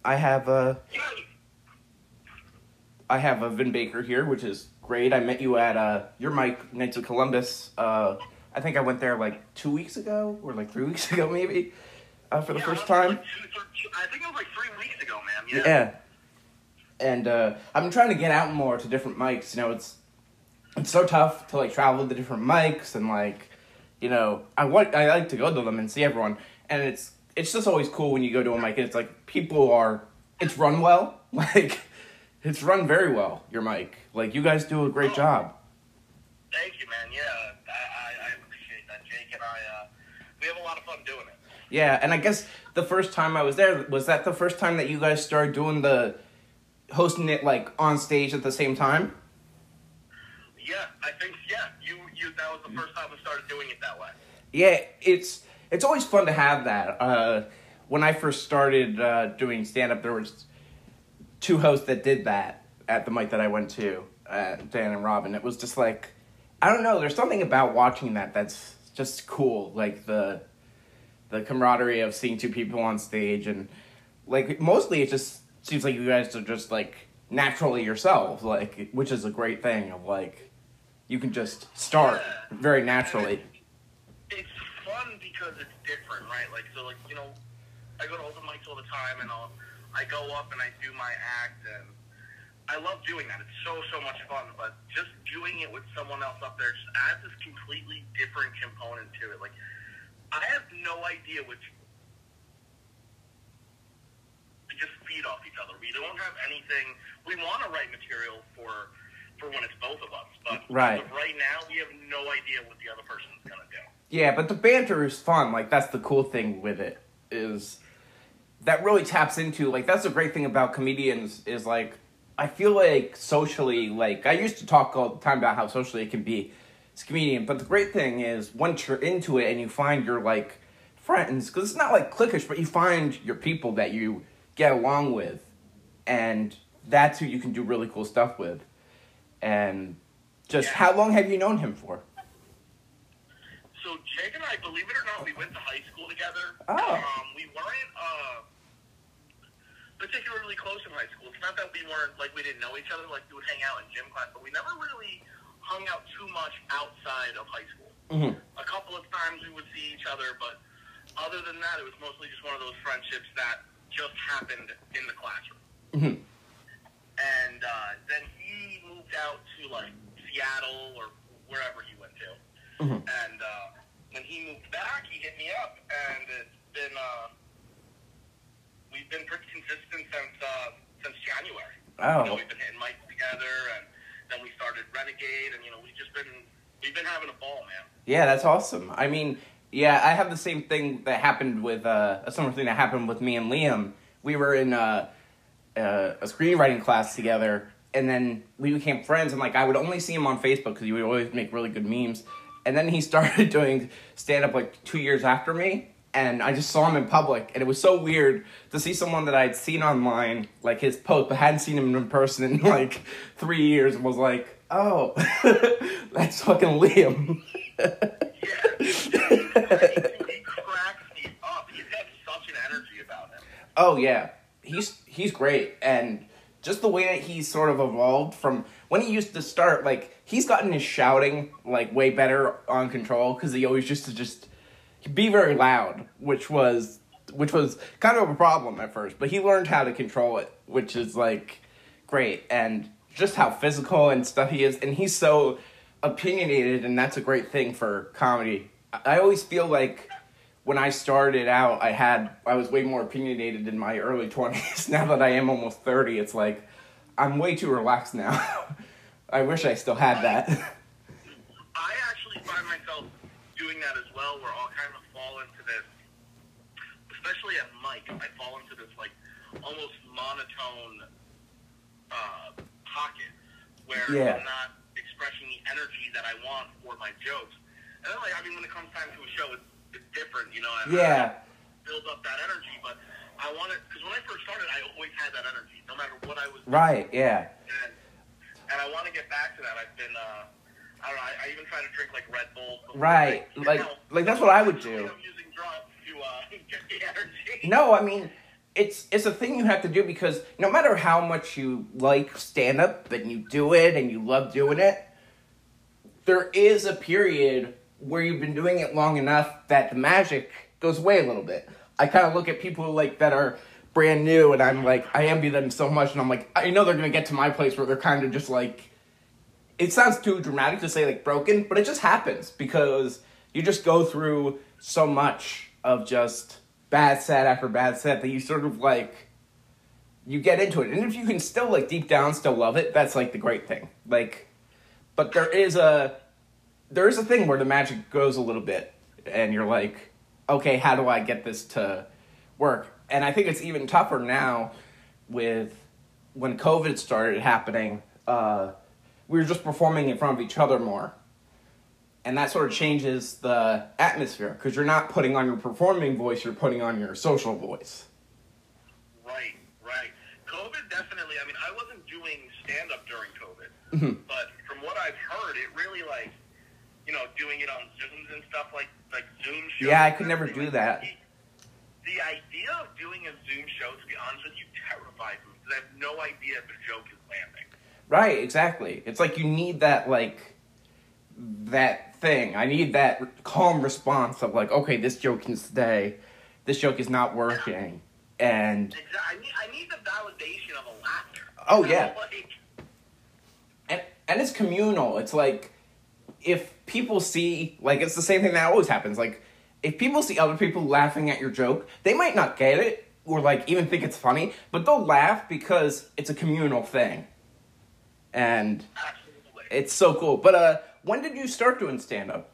I have a Vin Baker here, which is great. I met you at your Mike Knights of Columbus. I think I went there like 2 weeks ago, or like 3 weeks ago, maybe, for the first time. I think it was like 3 weeks ago, man. Yeah. And I've been trying to get out more to different mics. You know, it's so tough to like travel to different mics, and like, you know, I like to go to them and see everyone. And it's just always cool when you go to a mic and it's like it's run well, like. It's run very well, your mic. Like, you guys do a great job. Thank you, man. Yeah, I appreciate that. Jake and I, we have a lot of fun doing it. Yeah, and I guess the first time I was there, was that the first time that you guys started doing hosting it, like, on stage at the same time? Yeah, I think, that was the first time we started doing it that way. Yeah, it's always fun to have that. When I first started doing stand-up, there was 2 hosts that did that at the mic that I went to, Dan and Robin. It was just like, I don't know, there's something about watching that's just cool, like the camaraderie of seeing 2 people on stage, and like mostly it just seems like you guys are just like naturally yourselves, like, which is a great thing of like, you can just start very naturally. It's fun because it's different, right? Like, so like, you know, I go to open mics all the time, and I go up and I do my act, and I love doing that. It's so much fun, but just doing it with someone else up there just adds this completely different component to it. Like, I have no idea we just feed off each other. We don't have anything. We want to write material for when it's both of us, but right. As of right now, we have no idea what the other person's going to do. Yeah, but the banter is fun. Like, that's the cool thing with it, is that really taps into, like, that's the great thing about comedians is, like, I feel like socially, like, I used to talk all the time about how socially it can be as a comedian, but the great thing is once you're into it and you find your, like, friends, because it's not, like, cliquish, but you find your people that you get along with, and that's who you can do really cool stuff with. And just, how long have you known him for? So Jake and I, believe it or not, we went to high school together. Oh. We weren't particularly close in high school. It's not that we didn't know each other, like we would hang out in gym class, but we never really hung out too much outside of high school. Mm-hmm. A couple of times we would see each other, but other than that, it was mostly just one of those friendships that just happened in the classroom. Mm-hmm. And then he moved out to, like, Seattle or wherever he went to. Mm-hmm. And when he moved back, he hit me up, and it's been we've been pretty consistent since January. Oh. You know, we've been hitting mics together, and then we started Renegade, and, you know, we've been having a ball, man. Yeah, that's awesome. I mean, yeah, I have the same thing that happened with, a similar thing that happened with me and Liam. We were in a screenwriting class together, and then we became friends, and, like, I would only see him on Facebook because he would always make really good memes. And then he started doing stand-up, like, 2 years after me, and I just saw him in public, and it was so weird to see someone that I'd seen online, like, his post, but hadn't seen him in person in, like, 3 years, and was like, oh, that's fucking Liam. He cracks me up. He's got such an energy about him. Oh, yeah. He's great, and just the way that he's sort of evolved from when he used to start, like, he's gotten his shouting, like, way better on control, because he always used to just be very loud, which was kind of a problem at first, but he learned how to control it, which is, like, great, and just how physical and stuff he is, and he's so opinionated, and that's a great thing for comedy. I always feel like when I started out, I was way more opinionated in my early 20s. Now that I am almost 30, it's like, I'm way too relaxed now. I wish I still had that. I actually find myself doing that as well, where I'll kind of fall into this, especially at mic, I fall into this, like, almost monotone pocket, where I'm not expressing the energy that I want for my jokes. And then, like, I mean, when it comes time to a show, it's different, you know, I build up that energy, but I want it, because when I first started, I always had that energy, no matter what I was doing. Right, yeah. And I want to get back to that. I've been, I don't know, I even try to drink, like, Red Bull. Right, like that's what I would do. I'm using drugs to get the energy. No, I mean, it's a thing you have to do because no matter how much you like stand-up and you do it and you love doing it, there is a period where you've been doing it long enough that the magic goes away a little bit. I kind of look at people like that are brand new and I'm like, I envy them so much and I'm like, I know they're going to get to my place where they're kind of just like, it sounds too dramatic to say like broken, but it just happens because you just go through so much of just bad set after bad set that you sort of like, you get into it. And if you can still like deep down still love it, that's like the great thing. Like, but there is a thing where the magic goes a little bit and you're like, okay, how do I get this to work? And I think it's even tougher now with when COVID started happening, we were just performing in front of each other more. And that sort of changes the atmosphere because you're not putting on your performing voice, you're putting on your social voice. Right. COVID definitely, I mean, I wasn't doing stand-up during COVID, but from what I've heard, it really like, you know, doing it on Zooms and stuff like Zoom shows. Yeah, I could never do that. The idea of doing a Zoom show, to be honest with you, terrifies me because I have no idea if the joke is landing. Right, exactly. It's like you need that, like, that thing. I need that calm response of like, okay, this joke can stay. This joke is not working. And exactly. I need the validation of a laughter. Oh, yeah. And it's communal. It's like, if people see, like, it's the same thing that always happens. Like, if people see other people laughing at your joke, they might not get it or, like, even think it's funny, but they'll laugh because it's a communal thing. And Absolutely. It's so cool. But, when did you start doing stand-up?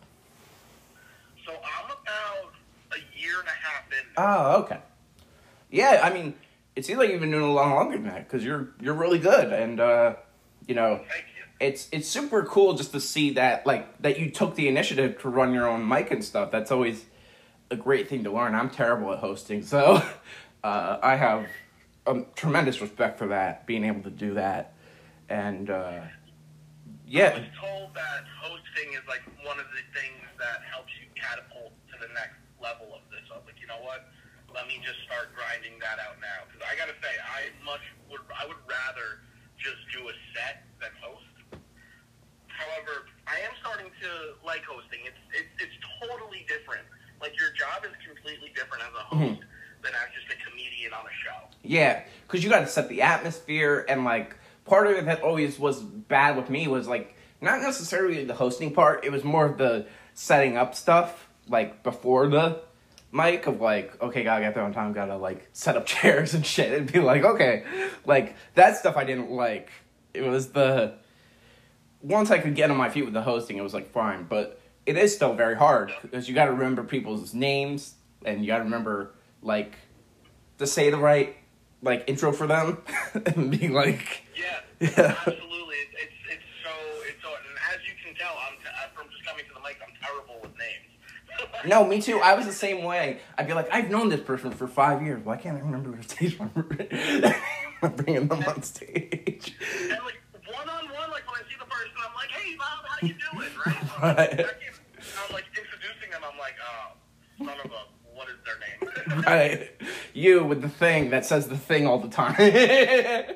So I'm about a year and a half in. Oh, okay. Yeah, I mean, it seems like you've been doing it a lot longer than that, because you're really good, and, you know, Thank you. it's super cool just to see that, like, that you took the initiative to run your own mic and stuff. That's always a great thing to learn. I'm terrible at hosting, so I have a tremendous respect for that, being able to do that, and, yeah. I was told that hosting is, like, one of the things that helps you catapult to the next level of this. So I was like, you know what? Let me just start grinding that out now. Because I got to say, I would rather just do a set than host. However, I am starting to like hosting. It's totally different. Like, your job is completely different as a host than as just a comedian on a show. Yeah, because you got to set the atmosphere, and, like, part of it that always was bad with me was, like, not necessarily the hosting part. It was more of the setting up stuff, like, before the mic of, like, okay, gotta get there on time, gotta, like, set up chairs and shit, and be like, okay. Like, that stuff I didn't like. It was the... Once I could get on my feet with the hosting, it was, like, fine. But it is still very hard, because you gotta remember people's names, and you gotta remember, like, to say the right, like, intro for them, and be like... Yeah, absolutely. It's so, and as you can tell, from just coming to the mic, I'm terrible with names. No, me too. I was the same way. I'd be like, I've known this person for 5 years. Why can't I remember their stage number? I'm bringing them on stage. And, like, one-on-one, like, when I see the person, I'm like, hey, Bob, how you doing, right? So Right. I'm, like, introducing them, I'm like, son of a, what is their name? Right. You with the thing that says the thing all the time. Exactly.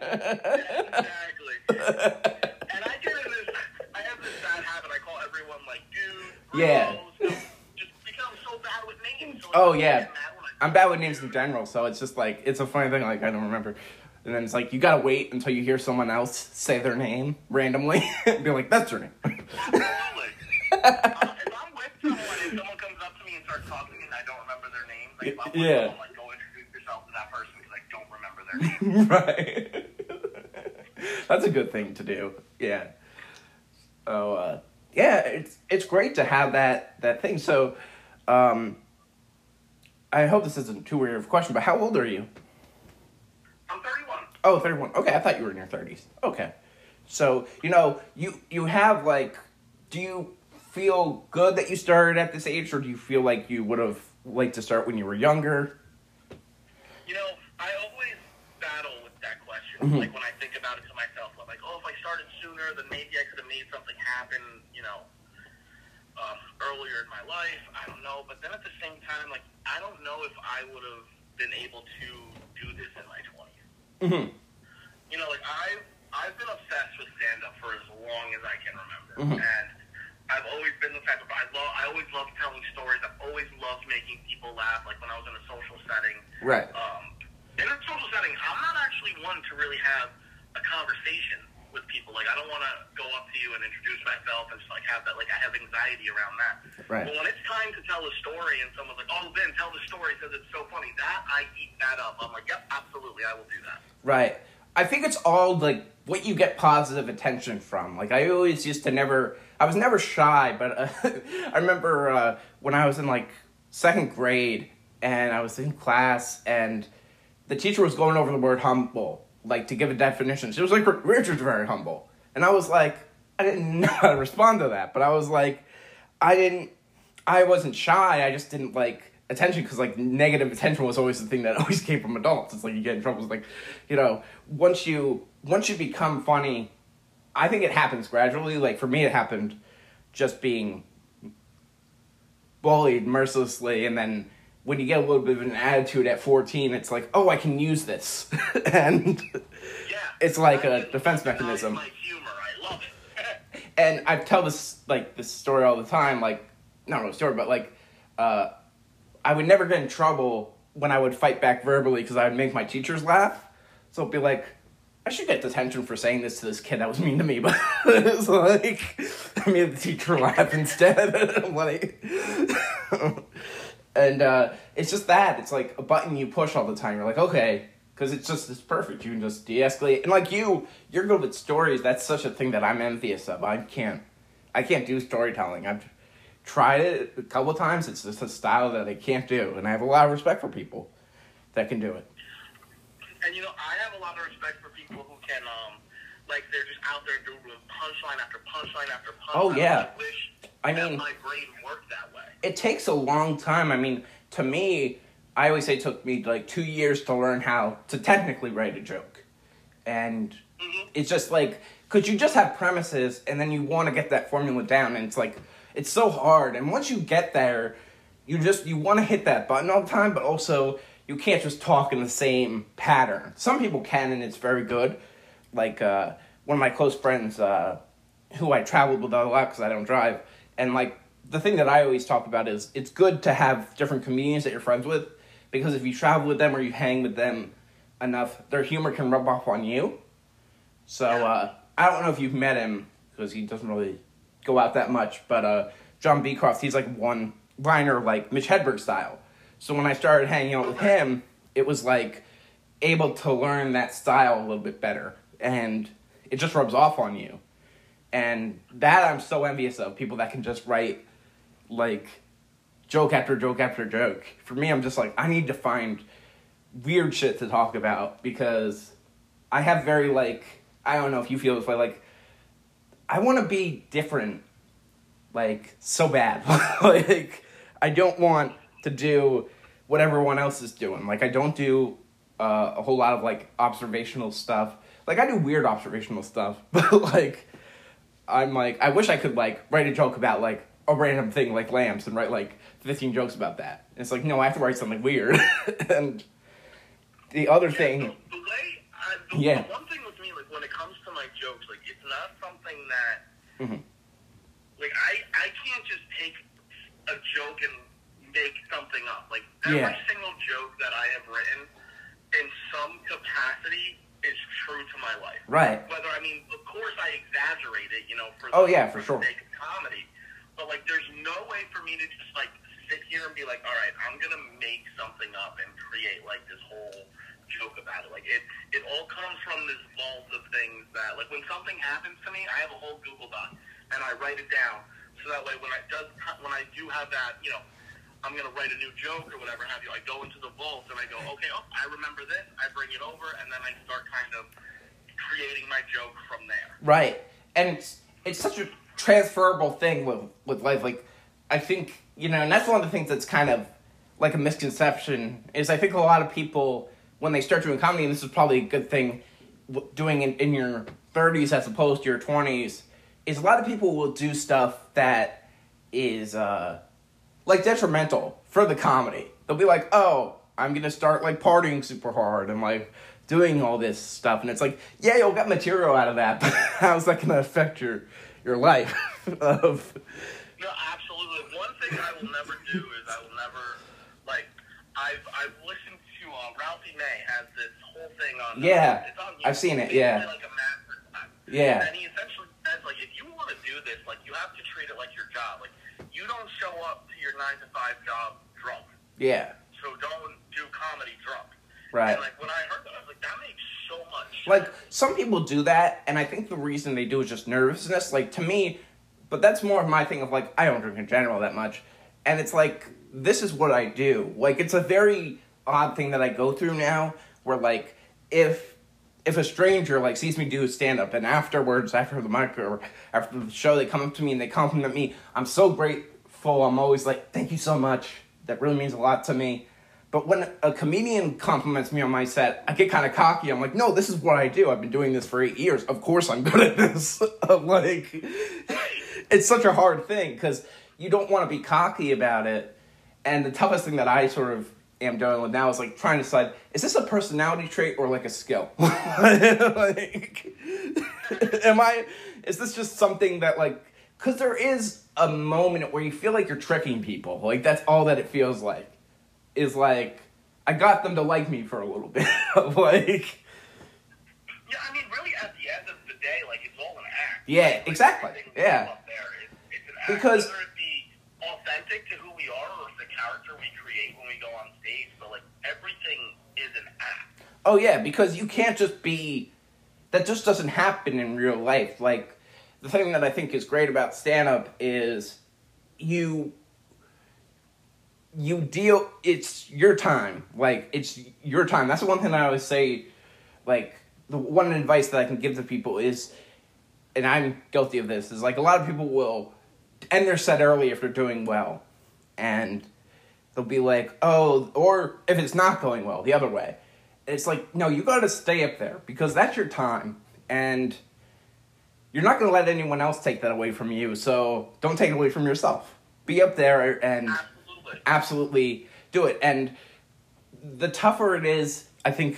And I have this bad habit. I call everyone, like, dude, bros, Yeah. just because I'm so bad with names. So Oh, I yeah. get mad when I'm bad with names in general, so it's just like, it's a funny thing, like, I don't remember. And then it's like, you gotta wait until you hear someone else say their name randomly, and be like, that's their name. Absolutely. If I'm with someone and someone comes up to me and starts talking and I don't remember their name, like, if I'm with Yeah. someone, like, go introduce yourself to that person because I don't remember their name. Right. That's a good thing to do. Yeah. So, yeah, it's great to have that thing. So, I hope this isn't too weird of a question, but how old are you? I'm 31. Oh, 31. Okay, I thought you were in your 30s. Okay. So, you know, you have, like, do you feel good that you started at this age, or do you feel like you would have liked to start when you were younger? You know, I always battle with that question. Mhm. Like, when I think about it to myself, I'm like, oh, if I started sooner, then maybe I could have made something happen, you know, earlier in my life. I don't know. But then at the same time, like, I don't know if I would have been able to do this in my 20s. Mm-hmm. You know, like I've been obsessed with stand-up for as long as I can remember, Mm-hmm. and I've always been the type of I always loved telling stories. I've always loved making people laugh. Like when I was in a social setting, Right. In a social setting, I'm not actually one to really have a conversation with people. Like I don't want to go up to you and introduce myself and just like have that. Like I have anxiety around that. Right. But when it's time to tell a story and someone's like, "Oh, Ben, tell the story because it's so funny," that I eat that up. I'm like, "Yep, absolutely, I will do that." Right. I think it's all, like, what you get positive attention from. Like, I always used to I was never shy, but I remember when I was in, like, 2nd grade, and I was in class, and the teacher was going over the word humble, like, to give a definition. She was like, Richard's very humble. And I was like, I didn't know how to respond to that, but I was like, I wasn't shy, I just didn't, like, attention, because like negative attention was always the thing that always came from adults. It's like you get in trouble. It's like, you know, once you become funny, I think it happens gradually. Like for me, it happened just being bullied mercilessly, and then when you get a little bit of an attitude at 14, it's like, oh, I can use this, and Yeah, it's like a defense mechanism. My humor, I love it. And I tell this story all the time. Like, not really a story, but like, I would never get in trouble when I would fight back verbally because I would make my teachers laugh. So it'd be like, I should get detention for saying this to this kid that was mean to me, but it's like, I made the teacher laugh instead. I'm like, and it's just that. It's like a button you push all the time. You're like, okay, because it's perfect. You can just de-escalate. And like you're good with stories. That's such a thing that I'm envious of. I can't do storytelling. I've tried it a couple of times. It's just a style that I can't do, and I have a lot of respect for people that can do it. And you know, I have a lot of respect for people who can, like they're just out there doing punchline after punchline after punchline. Oh yeah. I wish I that mean, my brain worked that way. It takes a long time. I mean, to me, I always say it took me like 2 years to learn how to technically write a joke, and it's just like, because you just have premises, and then you want to get that formula down, and it's like, it's so hard. And once you get there, you want to hit that button all the time, but also you can't just talk in the same pattern. Some people can, and it's very good. Like one of my close friends, who I traveled with a lot because I don't drive, and like the thing that I always talk about is it's good to have different comedians that you're friends with, because if you travel with them or you hang with them enough, their humor can rub off on you. So I don't know if you've met him, because he doesn't really go out that much, but John Beecroft, he's like one-liner, like Mitch Hedberg style. So when I started hanging out with him, it was like able to learn that style a little bit better, and it just rubs off on you. And that I'm so envious of, people that can just write like joke after joke after joke. For me, I'm just like, I need to find weird shit to talk about, because I have very like, I don't know if you feel this way, like I want to be different, like, so bad. Like, I don't want to do what everyone else is doing. Like, I don't do a whole lot of, like, observational stuff. Like, I do weird observational stuff, but, like, I'm like, I wish I could, like, write a joke about, like, a random thing like lamps and write, like, 15 jokes about that. And it's like, no, I have to write something weird. And the other thing... The way, the one thing with me, like, when it comes to my jokes, like, it's not something that, like, I can't just take a joke and make something up. Like, every single joke that I have written, in some capacity, is true to my life. Right. Whether, I mean, of course I exaggerate it, you know, for for sure. the sake of comedy, but, like, there's no way for me to just, like, sit here and be like, all right, I'm gonna make something up and create, like, this whole joke about it. Like, it all comes from this vault of things that, like, when something happens to me, I have a whole Google Doc, and I write it down, so that way when I do have that, you know, I'm going to write a new joke or whatever have you, I go into the vault and I go, okay, I remember this, I bring it over, and then I start kind of creating my joke from there. Right. And it's such a transferable thing with life. Like, I think, you know, and that's one of the things that's kind of like a misconception, is I think a lot of people, when they start doing comedy, and this is probably a good thing, doing it in your 30s as opposed to your 20s, is a lot of people will do stuff that is, like, detrimental for the comedy. They'll be like, oh, I'm going to start, like, partying super hard and, like, doing all this stuff. And it's like, yeah, you'll get material out of that, but how's that going to affect your life? No, absolutely. One thing I will never do is I will never, like, I've listened to, Ralphie May has this whole thing on, Yeah, it's on YouTube. I've seen it, Basically yeah. like a master class. Yeah. And he essentially says, like, if you want to do this, like, you have to treat it like your job. Like, you don't show up to your 9-to-5 job drunk. Yeah. So don't do comedy drunk. Right. And, like, when I heard that, I was like, that makes so much sense. Like, some people do that, and I think the reason they do is just nervousness. Like, to me, but that's more of my thing of, like, I don't drink in general that much. And it's like, this is what I do. Like, it's a very odd thing that I go through now, where, like, if a stranger, like, sees me do stand-up, and afterwards, after the mic, or after the show, they come up to me and they compliment me, I'm so grateful. I'm always like, thank you so much. That really means a lot to me. But when a comedian compliments me on my set, I get kind of cocky. I'm like, no, this is what I do. I've been doing this for 8 years. Of course I'm good at this. Like, it's such a hard thing, because you don't want to be cocky about it. And the toughest thing that I sort of am dealing with now is, like, trying to decide, is this a personality trait or, like, a skill? Like, is this just something that, like, because there is a moment where you feel like you're tricking people. Like, that's all that it feels like. Is like, I got them to like me for a little bit. Like, yeah, I mean, really, at the end of the day, like, it's all an act. Yeah, Like, exactly. Yeah. Up there, it's an act. Because whether it be authentic to who we are or the character we create when we go on stage, but, like, everything is an act. Oh yeah, because you can't just be. That just doesn't happen in real life. Like, the thing that I think is great about stand-up is you deal, it's your time. Like, it's your time. That's the one thing I always say, like, the one advice that I can give to people is, and I'm guilty of this, is, like, a lot of people will end their set early if they're doing well. And they'll be like, oh, or if it's not going well, the other way. It's like, no, you gotta stay up there, because that's your time. And you're not gonna let anyone else take that away from you, so don't take it away from yourself. Be up there and absolutely do it. And the tougher it is, I think,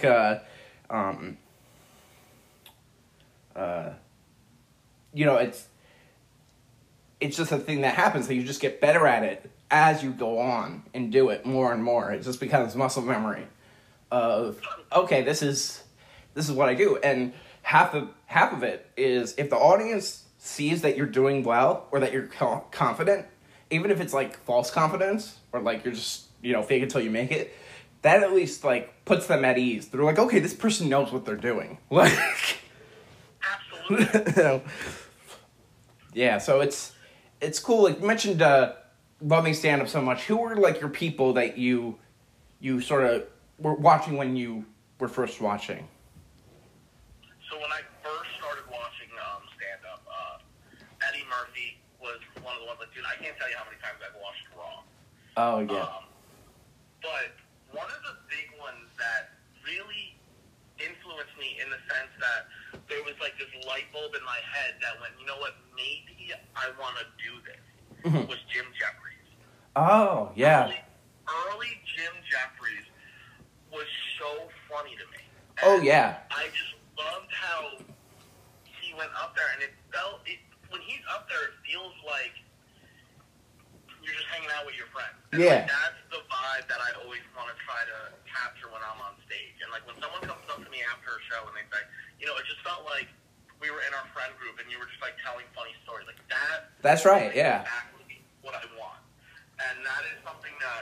you know, it's just a thing that happens, that you just get better at it as you go on and do it more and more. It just becomes muscle memory of, okay, this is what I do. And half of it is, if the audience sees that you're doing well, or that you're confident, even if it's, like, false confidence, or, like, you're just, you know, fake it till you make it, that at least, like, puts them at ease. They're like, okay, this person knows what they're doing. Like, absolutely. You know? Yeah, so it's cool. Like, you mentioned loving stand-up so much. Who were, like, your people that you sort of were watching when you were first watching? So when I first started watching stand-up, Eddie Murphy was one of the ones, like, dude, I can't tell you how many times I've watched Raw. Oh, yeah. But one of the big ones that really influenced me in the sense that there was, like, this light bulb in my head that went, you know what, maybe I want to do this, was Jim Jeffries. Oh, yeah. Early Jim Jeffries was so funny to me. And oh, yeah. I just loved how he went up there, and when he's up there, it feels like you're just hanging out with your friends. And, yeah. Like, that's the vibe that I always want to try to capture when I'm on stage. And, like, when someone comes up to me after a show and they say, you know, it just felt like we were in our friend group and you were just, like, telling funny stories. Like, that's right, yeah. Exactly what I want. And that is something that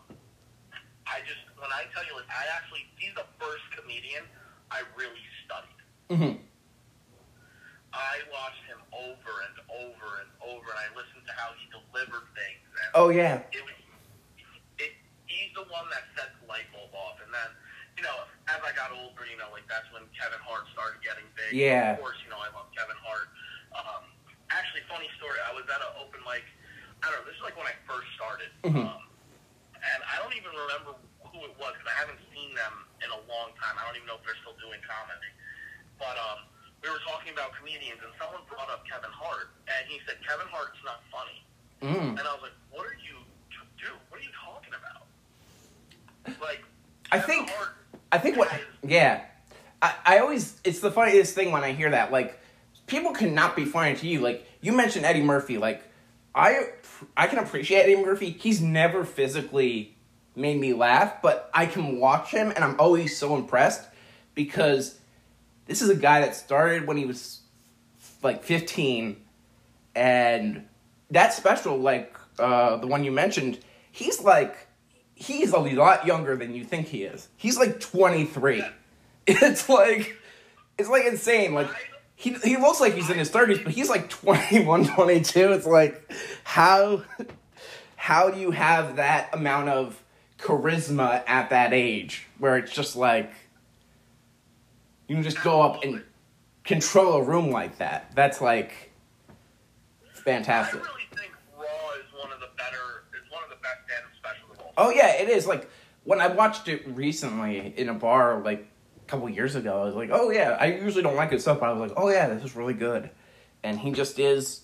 when I tell you, like, he's the first comedian I really studied. Mm-hmm. I watched him over and over and over, and I listened to how he delivered things. And oh, yeah. He's the one that set the light bulb off. And then, you know, as I got older, you know, like, that's when Kevin Hart started getting big. Yeah. Of course, you know, I love Kevin Hart. Actually, funny story, I was at an open mic, I don't know, this is like when I first started. And I don't even remember who it was, because I haven't seen them in a long time. I don't even know if they're still doing comedy. But we were talking about comedians, and someone brought up Kevin Hart, and he said, Kevin Hart's not funny. And I was like, what are you talking about? Like, I think what, yeah. I always, it's the funniest thing when I hear that. Like, people cannot be funny to you. Like, you mentioned Eddie Murphy. Like, I can appreciate Eddie Murphy. He's never physically made me laugh, but I can watch him, and I'm always so impressed because this is a guy that started when he was, like, 15, and that special, like, the one you mentioned, he's a lot younger than you think he is. He's, like, 23. Yeah. It's like insane. Like, he looks like he's in his 30s, but he's like 21, 22. It's like, how do you have that amount of charisma at that age where it's just like, you can just go up and control a room like that? That's like fantastic. I really think Raw is one of the best stand-up specials of all time. Oh yeah, it is. Like, when I watched it recently in a bar, like, couple years ago, I was like, oh yeah, I usually don't like his stuff, but I was like, oh yeah, this is really good. And he just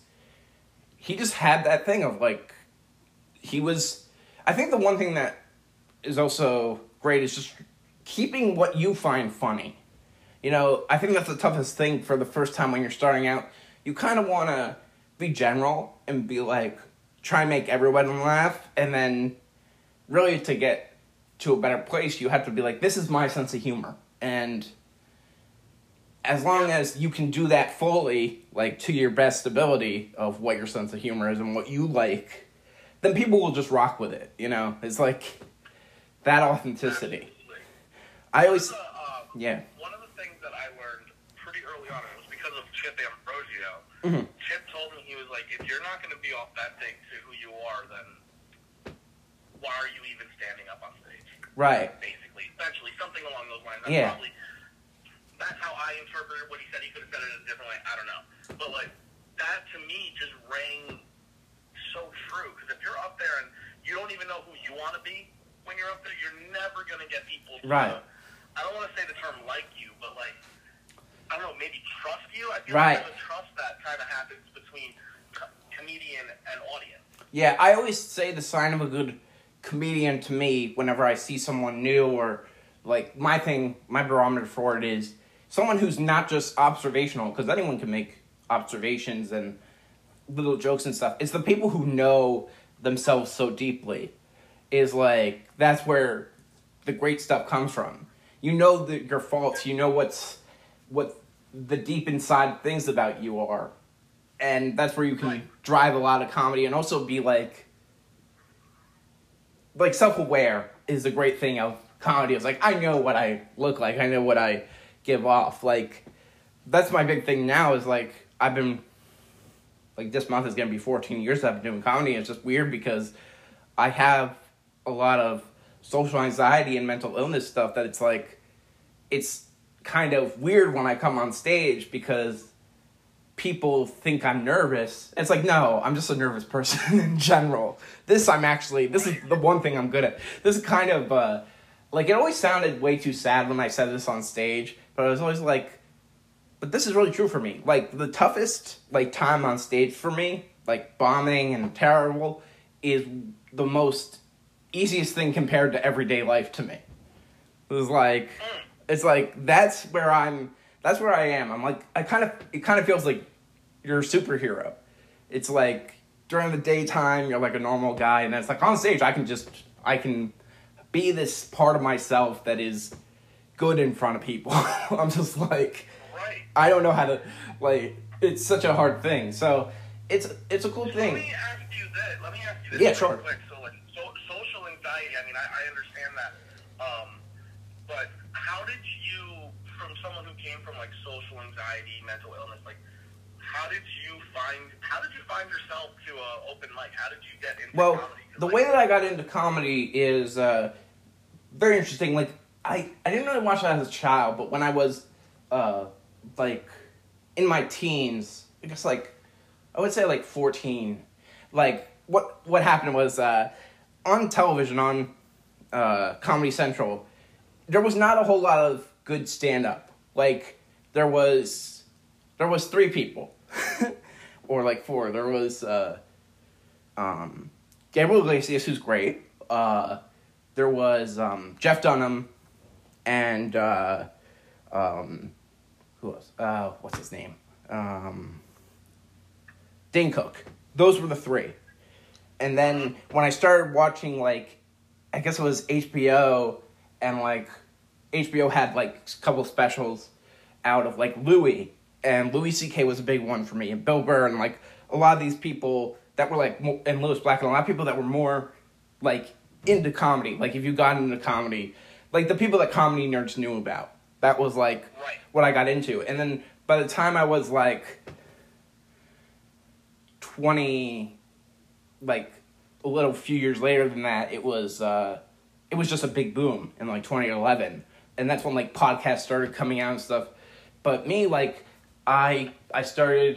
had that thing of, like, I think the one thing that is also great is just keeping what you find funny. You know, I think that's the toughest thing for the first time when you're starting out. You kind of want to be general and be like, try and make everyone laugh, and then really to get to a better place, you have to be like, this is my sense of humor. And as long as you can do that fully, like, to your best ability of what your sense of humor is and what you like, then people will just rock with it, you know? It's like that authenticity. I always, yeah. One of the things that I learned pretty early on, it was because of Chip Ambrosio. Mm-hmm. Chip told me, he was like, if you're not going to be authentic to who you are, then why are you even standing up on stage? Right. Basically, essentially, something along those lines. That's how I interpreted what he said. He could have said it a different way. I don't know. But, like, that to me just rang so true. Because if you're up there and you don't even know who you want to be when you're up there, you're never going to get people to, right. I don't want to say the term like you, but, like, I don't know, maybe trust you? I feel right. like the trust that kind of happens between comedian and audience. Yeah, I always say the sign of a good comedian to me whenever I see someone new, or, like, my barometer for it is someone who's not just observational, because anyone can make observations and little jokes and stuff. It's the people who know themselves so deeply. Is like, that's where the great stuff comes from. You know your faults. You know what the deep inside things about you are, and that's where you can drive a lot of comedy and also be like self-aware is the great thing of comedy. It's like, I know what I look like. I know what I give off. Like, that's my big thing now is, like, I've been, like, this month is going to be 14 years that I've been doing comedy. It's just weird because I have a lot of social anxiety and mental illness stuff that it's like, it's kind of weird when I come on stage because people think I'm nervous. It's like, no, I'm just a nervous person in general. This is the one thing I'm good at. This is kind of, like, it always sounded way too sad when I said this on stage, but I was always like, but this is really true for me. Like, the toughest, like, time on stage for me, like, bombing and terrible, is the most easiest thing compared to everyday life to me. It's like, that's where I am. I'm like, it kind of feels like you're a superhero. It's like, during the daytime, you're like a normal guy, and then it's like, on stage, I can be this part of myself that is good in front of people. I'm just like, right. I don't know how to, like, it's such a hard thing. So, it's a cool thing. Let me ask you this. Yeah, sure. Quick. So, like, social anxiety, I mean, I understand that. But how did you, from someone who came from, like, social anxiety, mental illness, like, how did you find yourself to open mic? How did you get into comedy? The way that I got into comedy is very interesting. Like, I didn't really watch that as a child, but when I was like in my teens, I guess, like, I would say like 14. Like, what happened was on television, on Comedy Central, there was not a whole lot of good stand-up. Like, there was 3 people. Or like 4. There was Gabriel Iglesias, who's great. There was Jeff Dunham, and who else? What's his name? Dane Cook. Those were the three. And then when I started watching, like, I guess it was HBO, and, like, HBO had, like, a couple specials out of, like, Louis, and Louis C.K. was a big one for me, and Bill Burr, and, like, a lot of these people that were, like, and Louis Black, and a lot of people that were more, like, into comedy. Like, if you got into comedy, like, the people that comedy nerds knew about. That was, like, what I got into. And then by the time I was, like, 20, like, a little few years later than that, it was just a big boom in, like, 2011. And that's when, like, podcasts started coming out and stuff. But me, like, I started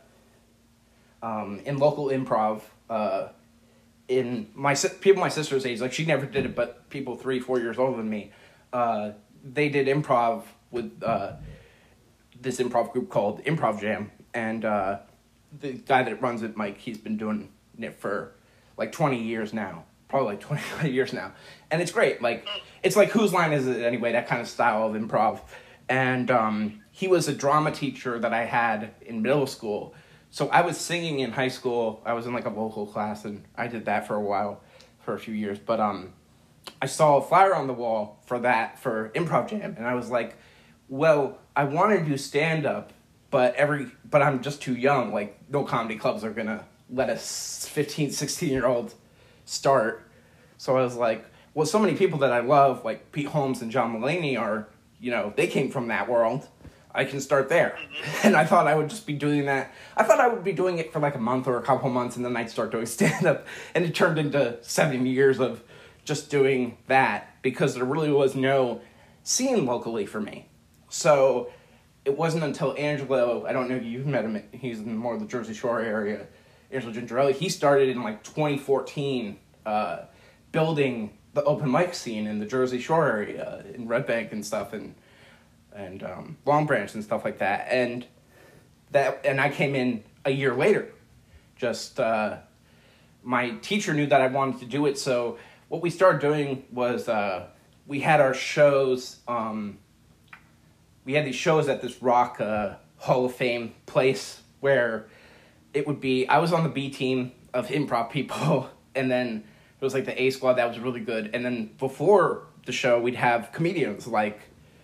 in local improv in my sister's age. Like, she never did it, but people 3-4 years older than me, they did improv with this improv group called Improv Jam. And the guy that runs it, Mike, he's been doing it for like 20 years now. Probably like 25 years now. And it's great. Like, it's like Whose Line Is It Anyway? That kind of style of improv. And he was a drama teacher that I had in middle school. So I was singing in high school. I was in like a vocal class, and I did that for a while, for a few years. But I saw a flyer on the wall for Improv Jam. And I was like, well, I want to do stand-up, but I'm just too young. Like, no comedy clubs are going to let a 15, 16-year-old start. So I was like, well, so many people that I love, like Pete Holmes and John Mulaney, are, you know, they came from that world. I can start there. And I thought I would just be doing that. I thought I would be doing it for like a month or a couple months, and then I'd start doing stand-up. And it turned into 7 years of just doing that, because there really was no scene locally for me. So it wasn't until Angelo, I don't know if you've met him, he's in more of the Jersey Shore area, Angelo Gingerelli, he started in like 2014 building the open mic scene in the Jersey Shore area, in Red Bank and stuff, and Long Branch and stuff like that. And I came in a year later. Just my teacher knew that I wanted to do it, so what we started doing was we had our shows. We had these shows at this rock Hall of Fame place where it would be, I was on the B team of improv people, and then it was like the A squad that was really good. And then before the show, we'd have comedians like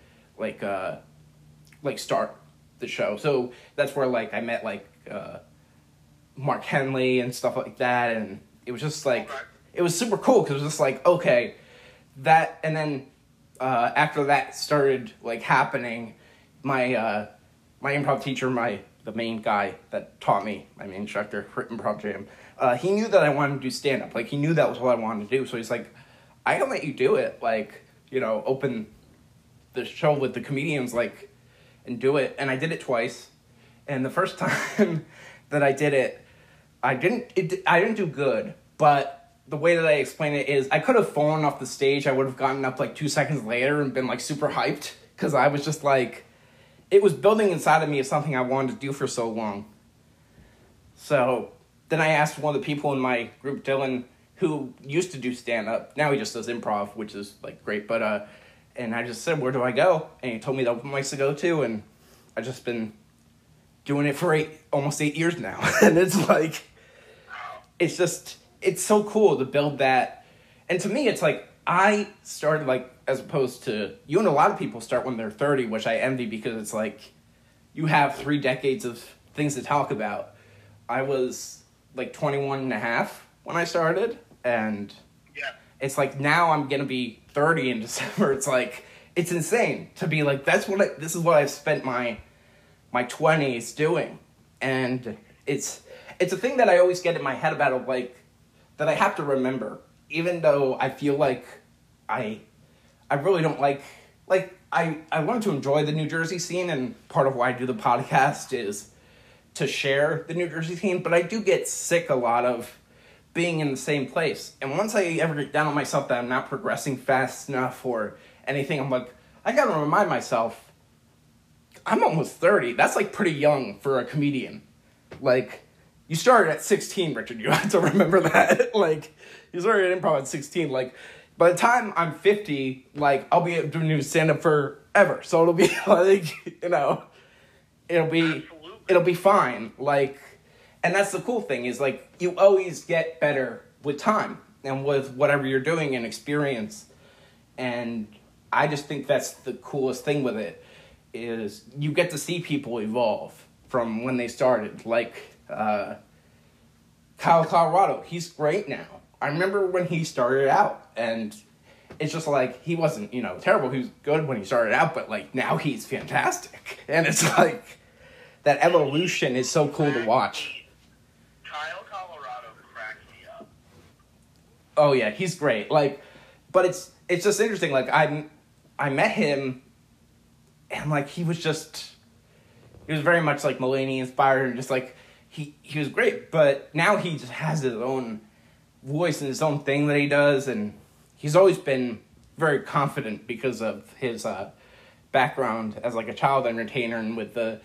start the show. So that's where like I met like Mark Henley and stuff like that, and it was just like, it was super cool because it was just like, okay, that. And then after that started like happening, my improv teacher, the main guy that taught me, my main instructor for Improv Jam, he knew that I wanted to do stand-up. Like, he knew that was what I wanted to do. So he's like, I can let you do it. Like, you know, open the show with the comedians, like, and do it. And I did it twice. And the first time that I did it, I didn't do good. But the way that I explain it is, I could have fallen off the stage. I would have gotten up like 2 seconds later and been like super hyped, because I was just like, it was building inside of me as something I wanted to do for so long. So then I asked one of the people in my group, Dylan, who used to do stand-up. Now he just does improv, which is like great. But and I just said, where do I go? And he told me the open mics to go to, and I've just been doing it for almost 8 years now. And it's like, it's so cool to build that. And to me, it's like, I started like, as opposed to you, and a lot of people start when they're 30, which I envy, because it's like, you have 3 decades of things to talk about. I was like 21 and a half when I started, and it's like, now I'm going to be 30 in December. It's like, it's insane to be like, this is what I've spent my 20s doing. And it's a thing that I always get in my head about, like, that I have to remember, even though I feel like I really don't like I learned to enjoy the New Jersey scene, and part of why I do the podcast is to share the New Jersey scene, but I do get sick a lot of being in the same place. And once I ever get down on myself that I'm not progressing fast enough or anything, I'm like, I gotta remind myself, I'm almost 30. That's like pretty young for a comedian. Like, you started at 16, Richard. You have to remember that. Like, you started at improv at 16. Like, by the time I'm 50, like, I'll be doing stand-up forever. So it'll be, like, you know, it'll be fine. Like, and that's the cool thing is, like, you always get better with time and with whatever you're doing and experience. And I just think that's the coolest thing with it is you get to see people evolve from when they started. Like, Kyle Colorado, he's great now. I remember when he started out, and it's just like, he wasn't, you know, terrible. He was good when he started out, but, like, now he's fantastic. And it's like, that evolution is so cool to watch. Kyle Colorado cracks me up. Oh, yeah, he's great. Like, but it's just interesting. Like, I met him, and, like, he was very much, like, Mulaney inspired, and just, like, he was great. But now he just has his own voice and his own thing that he does, and he's always been very confident because of his background as, like, a child entertainer and with the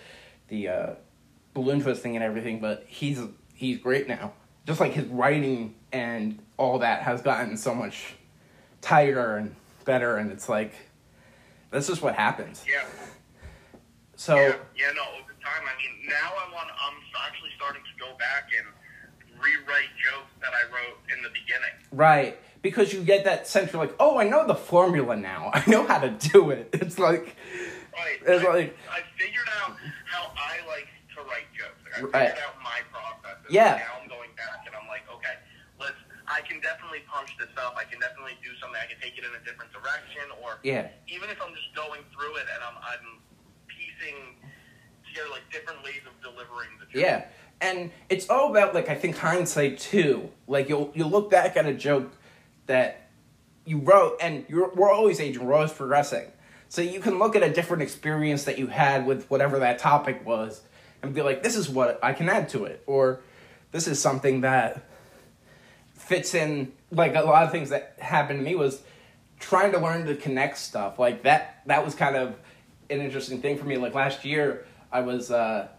balloon twisting and everything. But he's great now. Just like his writing and all that has gotten so much tighter and better, and it's like, that's just what happens. Yeah. So no, over time. I mean, now I'm actually starting to go back and rewrite jokes that I wrote in the beginning. Right, because you get that sense, you're like, oh, I know the formula now. I know how to do it. It's like, right. I figured out how I like to write jokes. Like, I figured out my process. Yeah. Now I'm going back and I'm like, okay, I can definitely punch this up. I can definitely do something. I can take it in a different direction, or even if I'm just going through it and I'm piecing together like different ways of delivering the joke. Yeah, and it's all about, like, I think hindsight too. Like, you'll look back at a joke that you wrote, and we're always aging, we're always progressing. So you can look at a different experience that you had with whatever that topic was, and be like, this is what I can add to it, or this is something that fits in. Like, a lot of things that happened to me was trying to learn to connect stuff. Like, that was kind of an interesting thing for me. Like, last year, I was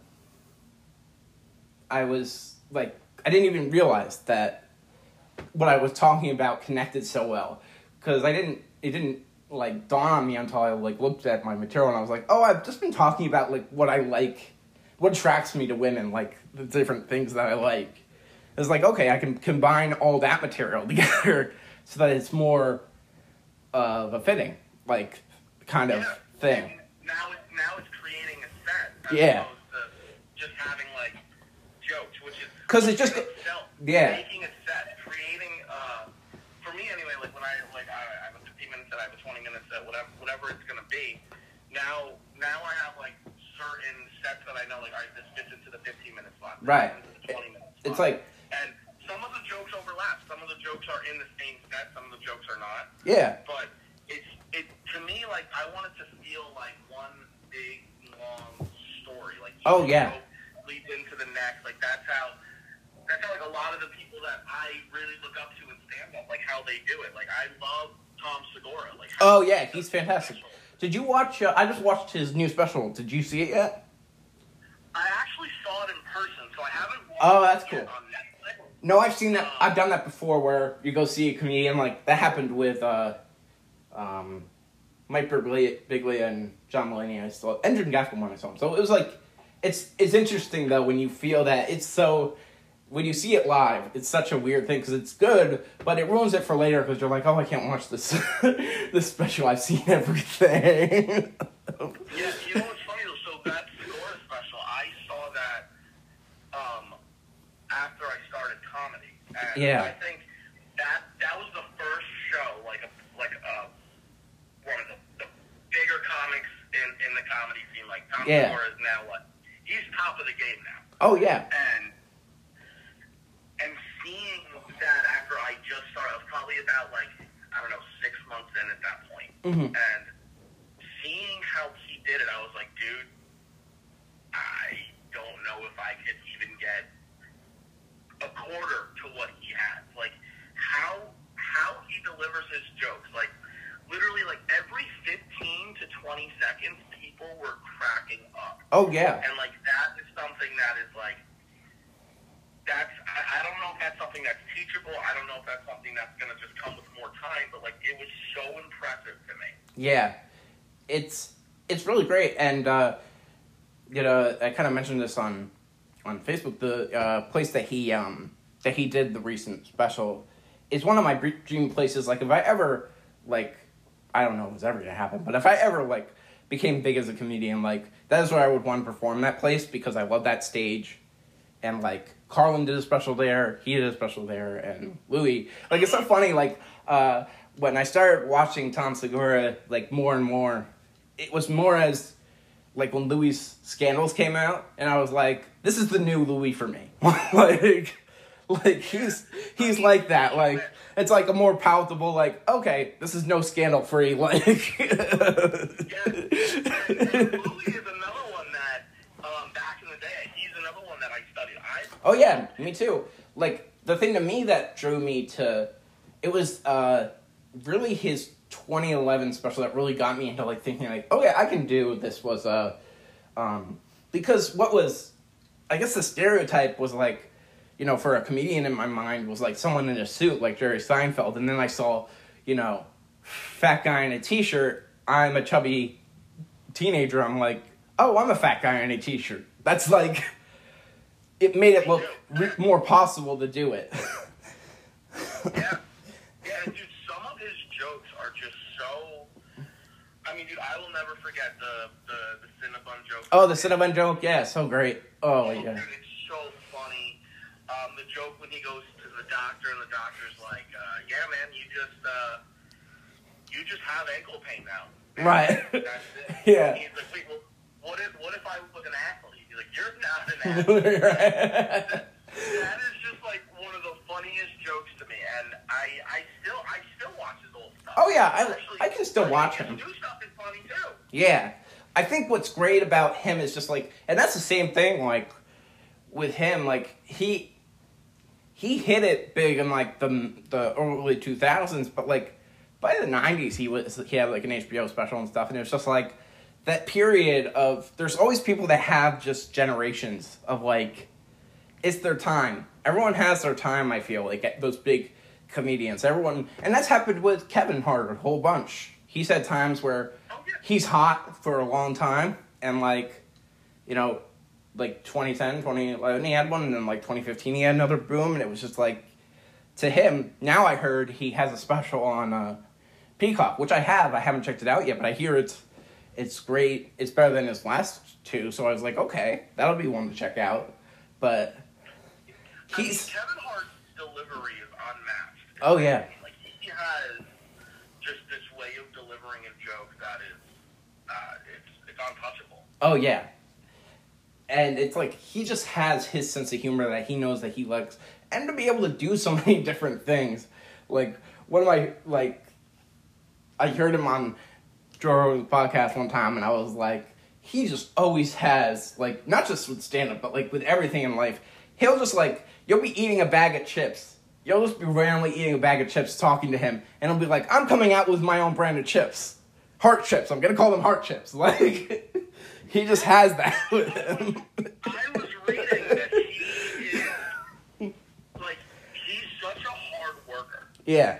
like, I didn't even realize that what I was talking about connected so well, because it didn't like dawn on me until I, like, looked at my material, and I was like, oh, I've just been talking about, like, what I like, what attracts me to women, like, the different things that I like. It's like, okay, I can combine all that material together so that it's more of a fitting, like, kind of thing. Now it's creating a set as opposed to just having, like, jokes, which is... Because it's just... Making a set, creating... for me, anyway, like, when I have a 15 minute set, I have a 20 minute set, whatever it's going to be. Now I have, like, certain sets that I know, like, all right, this fits into the 15 minute slot. Right. Into the 20 minute slot. It's like... And some of the jokes overlap. Some of the jokes are in the same set. Some of the jokes are not. Yeah. But to me, like, I want it to feel like one big, long story. Like, oh, yeah. Leads into the next. Like, that's how, like, a lot of the people that I really look up to in stand-up, like, how they do it. Like, I love Tom Segura. Like, oh, yeah, he's fantastic. Did you watch, I just watched his new special. Did you see it yet? I actually saw it in person, so I haven't watched that's it cool. yet on Netflix. No, I've seen that. I've done that before, where you go see a comedian. Like, that happened with Mike Birbiglia and John Mulaney. And Jim Gaffigan when I saw him. So it was like, it's interesting though when you feel that it's so. When you see it live, it's such a weird thing because it's good, but it ruins it for later because you're like, oh, I can't watch this this special. I've seen everything. Yeah, you know what's funny though? So that Segura special, I saw that after I started comedy. And yeah. I think that was the first show, like one of the bigger comics in the comedy scene. Like Tom Segura is now he's top of the game now. Oh yeah. And seeing that after I just started, I was probably about 6 months in at that point. Mm-hmm. And seeing how he did it, I was like, dude, I don't know if I could even get a quarter to what he had. Like, how he delivers his jokes. Like, literally, like, every 15 to 20 seconds, people were cracking up. Oh, yeah. And, like, that is something that is, like, I don't know if that's something that's teachable. I don't know if that's something that's going to just come with more time. But, like, Yeah, it's really great, and you know, I kind of mentioned this on Facebook. The place that he did the recent special is one of my dream places. Like, if I ever, like, I don't know if it's ever gonna happen, but if I ever, like, became big as a comedian, like, that is where I would want to perform, that place, because I love that stage. And, like, Carlin did a special there, he did a special there, and Louis. Like, it's so funny, like, when I started watching Tom Segura, like, more and more, it was more as, like, when Louis' Scandals came out, and I was like, this is the new Louis for me. like, he's like that, like, it's like a more palatable, like, okay, this is no scandal free, like. Yeah. Louis is another one that, back in the day, he's another one that I studied. Oh yeah, me too. Like, the thing to me that drew me to, it was really his 2011 special that really got me into, like, thinking, like, okay, I can do this. Was because what was, I guess the stereotype was, like, you know, for a comedian in my mind was, like, someone in a suit like Jerry Seinfeld, and then I saw, you know, fat guy in a t-shirt, I'm a chubby teenager, I'm like, oh, I'm a fat guy in a t-shirt. That's, like, it made it look more possible to do it. Yeah. Yeah, dude, some of his jokes are just so, I mean, dude, I will never forget the Cinnabon joke. Oh, the Cinnabon joke? Yeah, so great. Oh, yeah. Dude, it's so funny. The joke when he goes to the doctor and the doctor's like, yeah, man, you just have ankle pain now. Right. That's it. Yeah. He's like, wait, well, what if I was an athlete? He's like, you're not an athlete. That is just like one of the funniest jokes to me, and I still watch his old stuff. Oh yeah, I can still watch him. His new stuff is funny too. Yeah, I think what's great about him is just like, and that's the same thing, like, with him, like, he hit it big in, like, the early 2000s, but, like, by the 90s he had, like, an HBO special and stuff, and it was just like that period of, there's always people that have just generations of, like, it's their time. Everyone has their time, I feel like, those big comedians. Everyone, and that's happened with Kevin Hart a whole bunch. He's had times where he's hot for a long time, and, like, you know, like 2010, 2011 he had one, and then, like, 2015 he had another boom, and it was just like, to him, now I heard he has a special on Peacock, which I haven't checked it out yet, but I hear it's great, it's better than his last two, so I was like, okay, that'll be one to check out, but Kevin Hart's delivery is unmatched. Oh yeah. Like, he has just this way of delivering a joke that is, it's untouchable. Oh yeah. And it's like, he just has his sense of humor that he knows that he likes, and to be able to do so many different things. Like, one of my, like, I heard him on Joe Rogan's podcast one time, and I was like, he just always has, like, not just with stand-up, but, like, with everything in life, he'll just, like, you'll be eating a bag of chips. You'll just be randomly eating a bag of chips, talking to him, and he'll be like, I'm coming out with my own brand of chips. Heart chips. I'm going to call them heart chips. Like, he just has that with him. I was reading that he is, like, he's such a hard worker. Yeah.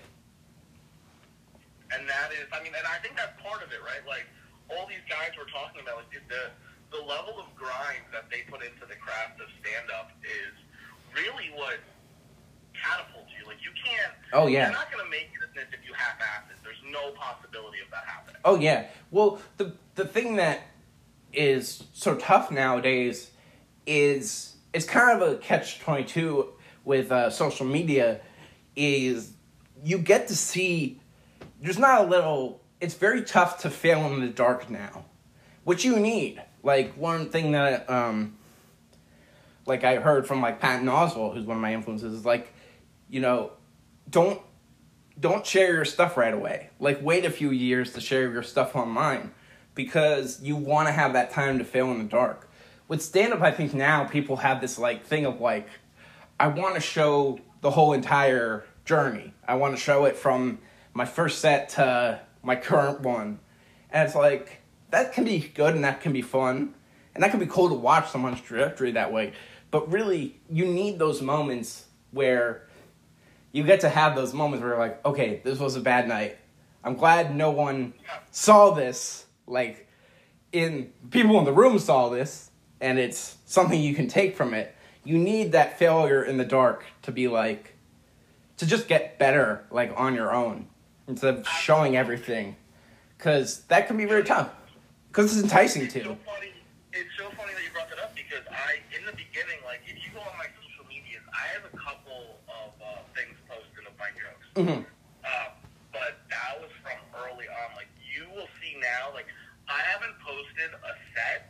And that is, I mean, and I think that's part of it, right? Like, all these guys we're talking about, like, the level of grind that they put into the craft of stand-up is really what catapults you. Like, you can't, Oh, yeah. You're not going to make it if you half-ass it. There's no possibility of that happening. Oh, yeah. Well, the thing that is so tough nowadays is, it's kind of a catch-22 with social media, is you get to see, there's not a little, it's very tough to fail in the dark now, which you need. Like, one thing that, like, I heard from, like, Patton Oswalt, who's one of my influences, is, like, you know, don't share your stuff right away. Like, wait a few years to share your stuff online, because you want to have that time to fail in the dark. With stand-up, I think now people have this, like, thing of, like, I want to show the whole entire journey. I want to show it from my first set to my current one. And it's like, that can be good and that can be fun. And that can be cool to watch someone's trajectory that way. But really, you need those moments where you get to have those moments where you're like, okay, this was a bad night. I'm glad no one saw this, like, people in the room saw this, and it's something you can take from it. You need that failure in the dark to be like, to just get better, like, on your own, instead of showing everything. Because that can be very tough. Because it's enticing, too. It's so funny that you brought that up, because in the beginning, like, if you go on my social medias, I have a couple of things posted of my jokes. Mm-hmm. But that was from early on. Like, you will see now, like, I haven't posted a set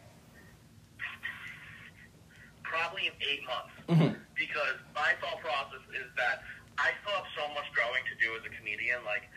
probably in 8 months. Mm-hmm. Because my thought process is that I still have so much growing to do as a comedian. Like,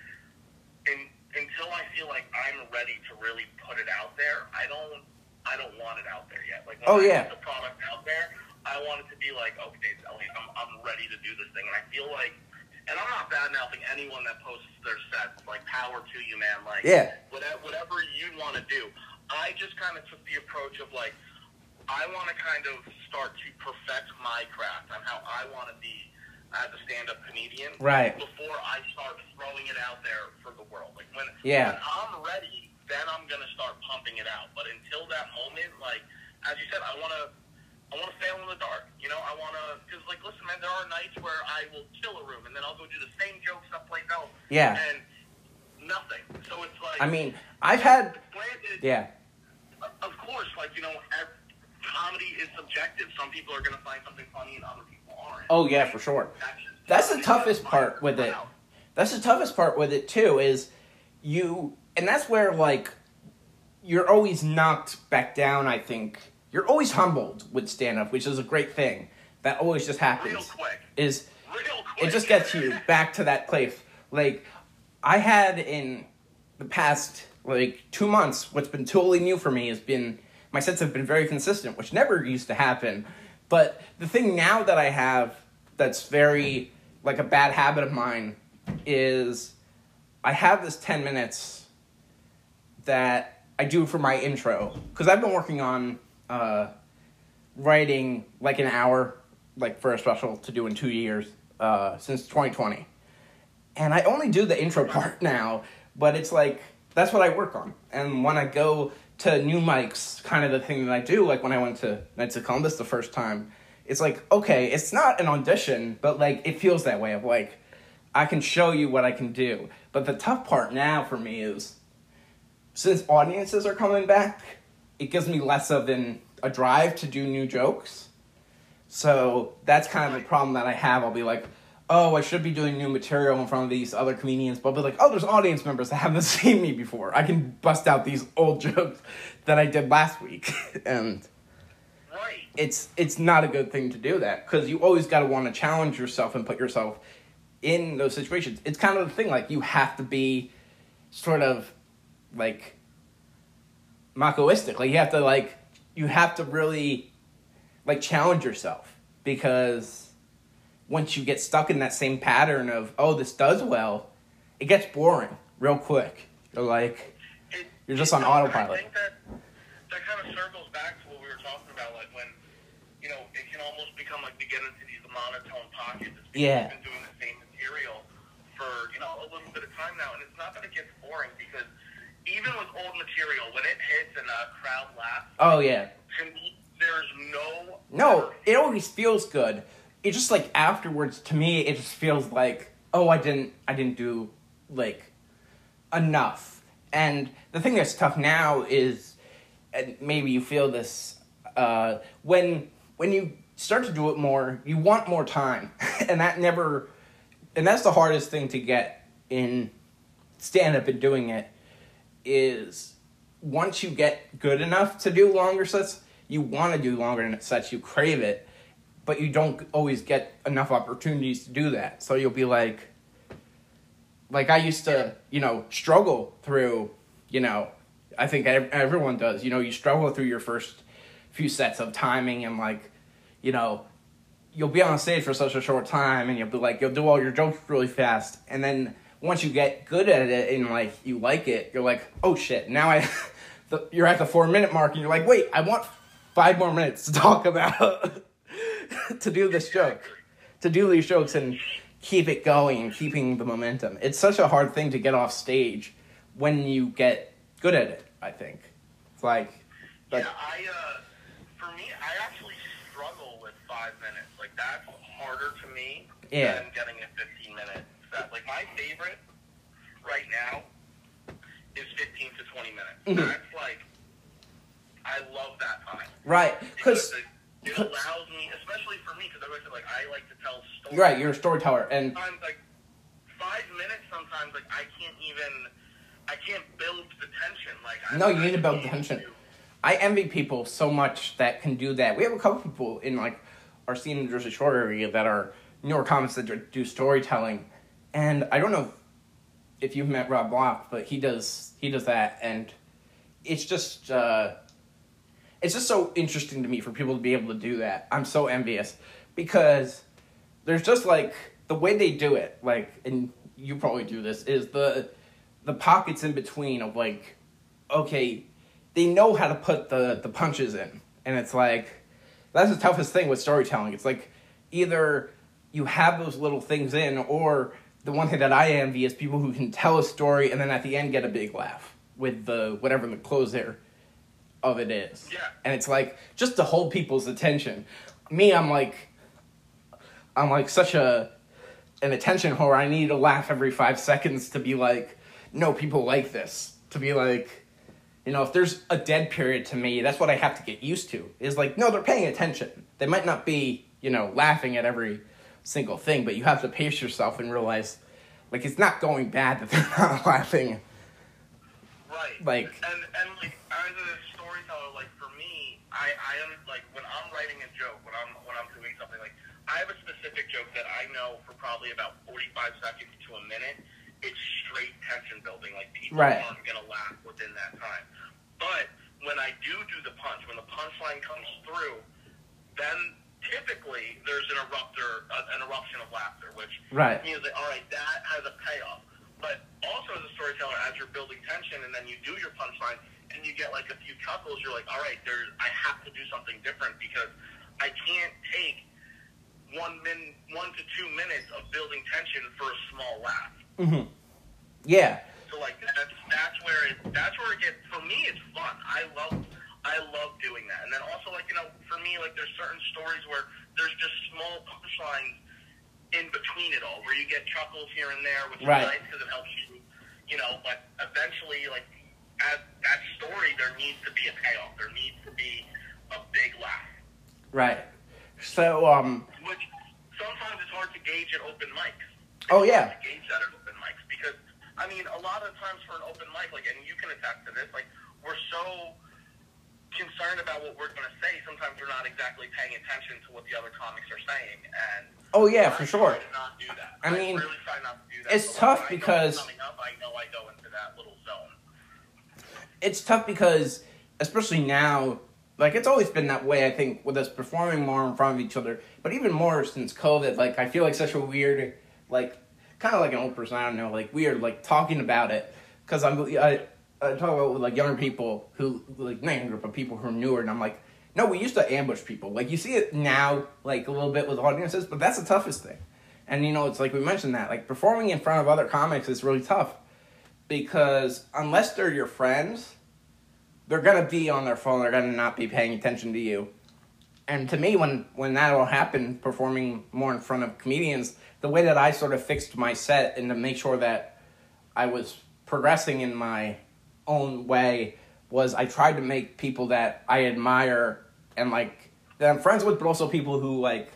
until I feel like I'm ready to really put it out there, I don't want it out there yet. Like, when I put the product out there, I want it to be like, okay, Elliot, I'm ready to do this thing. And I feel like, and I'm not bad-mouthing anyone that posts their sets, like, power to you, man. Like, whatever you want to do. I just kind of took the approach of, like, I want to kind of start to perfect my craft on how I want to be as a stand-up comedian, right, before I start throwing it out there for the world. Like, when I'm ready, then I'm gonna start pumping it out. But until that moment, like, as you said, I wanna fail in the dark. You know, because, like, listen, man, there are nights where I will kill a room, and then I'll go do the same jokes someplace else. Yeah. And nothing. So it's like, I mean, I've had, granted, yeah. Of course, like, you know, comedy is subjective. Some people are gonna find something funny, and other people aren't. Oh yeah, for sure. That's the toughest part with it. That's the toughest part with it too, is and that's where, like, you're always knocked back down, I think. You're always humbled with stand-up, which is a great thing. That always just happens. Real quick. It just gets you back to that place. Like, I had in the past, like, 2 months, what's been totally new for me has been, my sets have been very consistent, which never used to happen. But the thing now that I have that's very, like, a bad habit of mine is I have this 10 minutes that I do for my intro. Because I've been working on writing, like, an hour, like, for a special to do in 2 years since 2020. And I only do the intro part now, but it's like, that's what I work on. And when I go to new mics, kind of the thing that I do, like when I went to Knights of Columbus the first time, it's like, okay, it's not an audition, but, like, it feels that way of, like, I can show you what I can do. But the tough part now for me is, since audiences are coming back, it gives me less of a drive to do new jokes. So that's kind of the problem that I have. I'll be like, oh, I should be doing new material in front of these other comedians, but I'll be like, oh, there's audience members that haven't seen me before. I can bust out these old jokes that I did last week. And it's not a good thing to do that, because you always got to want to challenge yourself and put yourself in those situations. It's kind of the thing, like, you have to be sort of, like, machoistic. Like, you have to really, like, challenge yourself, because once you get stuck in that same pattern of, oh, this does well, it gets boring real quick. You're like, you're just on autopilot. I think that kind of circles back to what we were talking about, like, when, you know, it can almost become like we get into these monotone pockets. It's because we've been doing the same material for, you know, a little bit of time now, and it's not that it gets boring, because even with old material, when it hits and a crowd laughs, oh yeah, to me, there's no, it always feels good. It just, like, afterwards, to me, it just feels like, oh, I didn't do, like, enough. And the thing that's tough now is, and maybe you feel this, when you start to do it more, you want more time. and that's the hardest thing to get in stand-up and doing it, is once you get good enough to do longer sets, you want to do longer sets, you crave it, but you don't always get enough opportunities to do that. So you'll be like I used to, you know, struggle through, you know, I think everyone does, you know, you struggle through your first few sets of timing, and, like, you know, you'll be on stage for such a short time, and you'll be like, you'll do all your jokes really fast, and then once you get good at it and, like, you like it, you're like, oh shit, now you're at the 4-minute mark, and you're like, wait, I want 5 more minutes to talk about to do this joke, to do these jokes. And keep it going and keeping the momentum. It's such a hard thing to get off stage when you get good at it, I think. It's like yeah, for me, I actually struggle with 5 minutes. Like, that's harder to me than getting a 15-minute set. Like, my favorite right now is 15 to 20 minutes. Mm-hmm. That's like, I love that time. Right, because it allows me, especially for me, because like I like to tell stories. Right, you're a storyteller, and sometimes like 5 minutes. Sometimes like I can't build the tension. Like no, you need to build the tension. I envy people so much that can do that. We have a couple people in like our scene in the Jersey Shore area that are newer comics that do storytelling, and I don't know if you've met Rob Block, but he does that, and it's just so interesting to me for people to be able to do that. I'm so envious because there's just like the way they do it, like, and you probably do this, is the pockets in between of like, okay, they know how to put the punches in, and it's like that's the toughest thing with storytelling. It's like either you have those little things in, or the one thing that I envy is people who can tell a story and then at the end get a big laugh with the whatever the closer of it is. Yeah. And it's like just to hold people's attention. Me, I'm like such an attention whore. I need to laugh every 5 seconds to be like, no, people like this. To be like, you know, if there's a dead period to me, that's what I have to get used to. Is like, no, they're paying attention. They might not be, you know, laughing at every single thing, but you have to pace yourself and realize, like, it's not going bad that they're not laughing. Right. Like, and like as a storyteller, like for me, I am like when I'm writing a joke, when I'm doing something, like I have a specific joke that I know for probably about 45 seconds to a minute. It's straight tension building. Like people aren't gonna laugh within that time. But when I do the punch, when the punchline comes through, then typically there's an eruption of laughter, which means that, all right, that has a payoff. But also as a storyteller, as you're building tension and then you do your punchline and you get like a few chuckles, you're like, all right, I have to do something different because I can't take 1 to 2 minutes of building tension for a small laugh. Mm-hmm. Yeah. So like that's where it gets, for me it's fun. I love doing that. And then also like, you know, for me, like there's certain stories where there's just small punchlines in between it all, where you get chuckles here and there, which is nice because it helps you, you know, but eventually like as that story, there needs to be a payoff. There needs to be a big laugh. Right. So, which sometimes it's hard to gauge at open mics. Oh, yeah. To gauge that at open mics because, I mean, a lot of times for an open mic, like, and you can attest to this, like, we're so concerned about what we're going to say, sometimes we're not exactly paying attention to what the other comics are saying, and for sure. I try to not do that. I mean, really try not to do that. it's tough because I know I go into that little zone. It's tough because, especially now, like, it's always been that way, I think, with us performing more in front of each other, but even more since COVID, like, I feel like such a weird, like, kind of like an old person, I don't know, like, weird, like, talking about it, because I talk about with, like, younger people who, like, not younger, but people who are newer, and I'm like, no, we used to ambush people. Like, you see it now, like, a little bit with audiences, but that's the toughest thing. And, you know, it's like we mentioned that, like, performing in front of other comics is really tough, because unless they're your friends, they're going to be on their phone, they're going to not be paying attention to you. And to me, when that all happened, performing more in front of comedians, the way that I sort of fixed my set and to make sure that I was progressing in my own way was I tried to make people that I admire and, like, that I'm friends with, but also people who, like,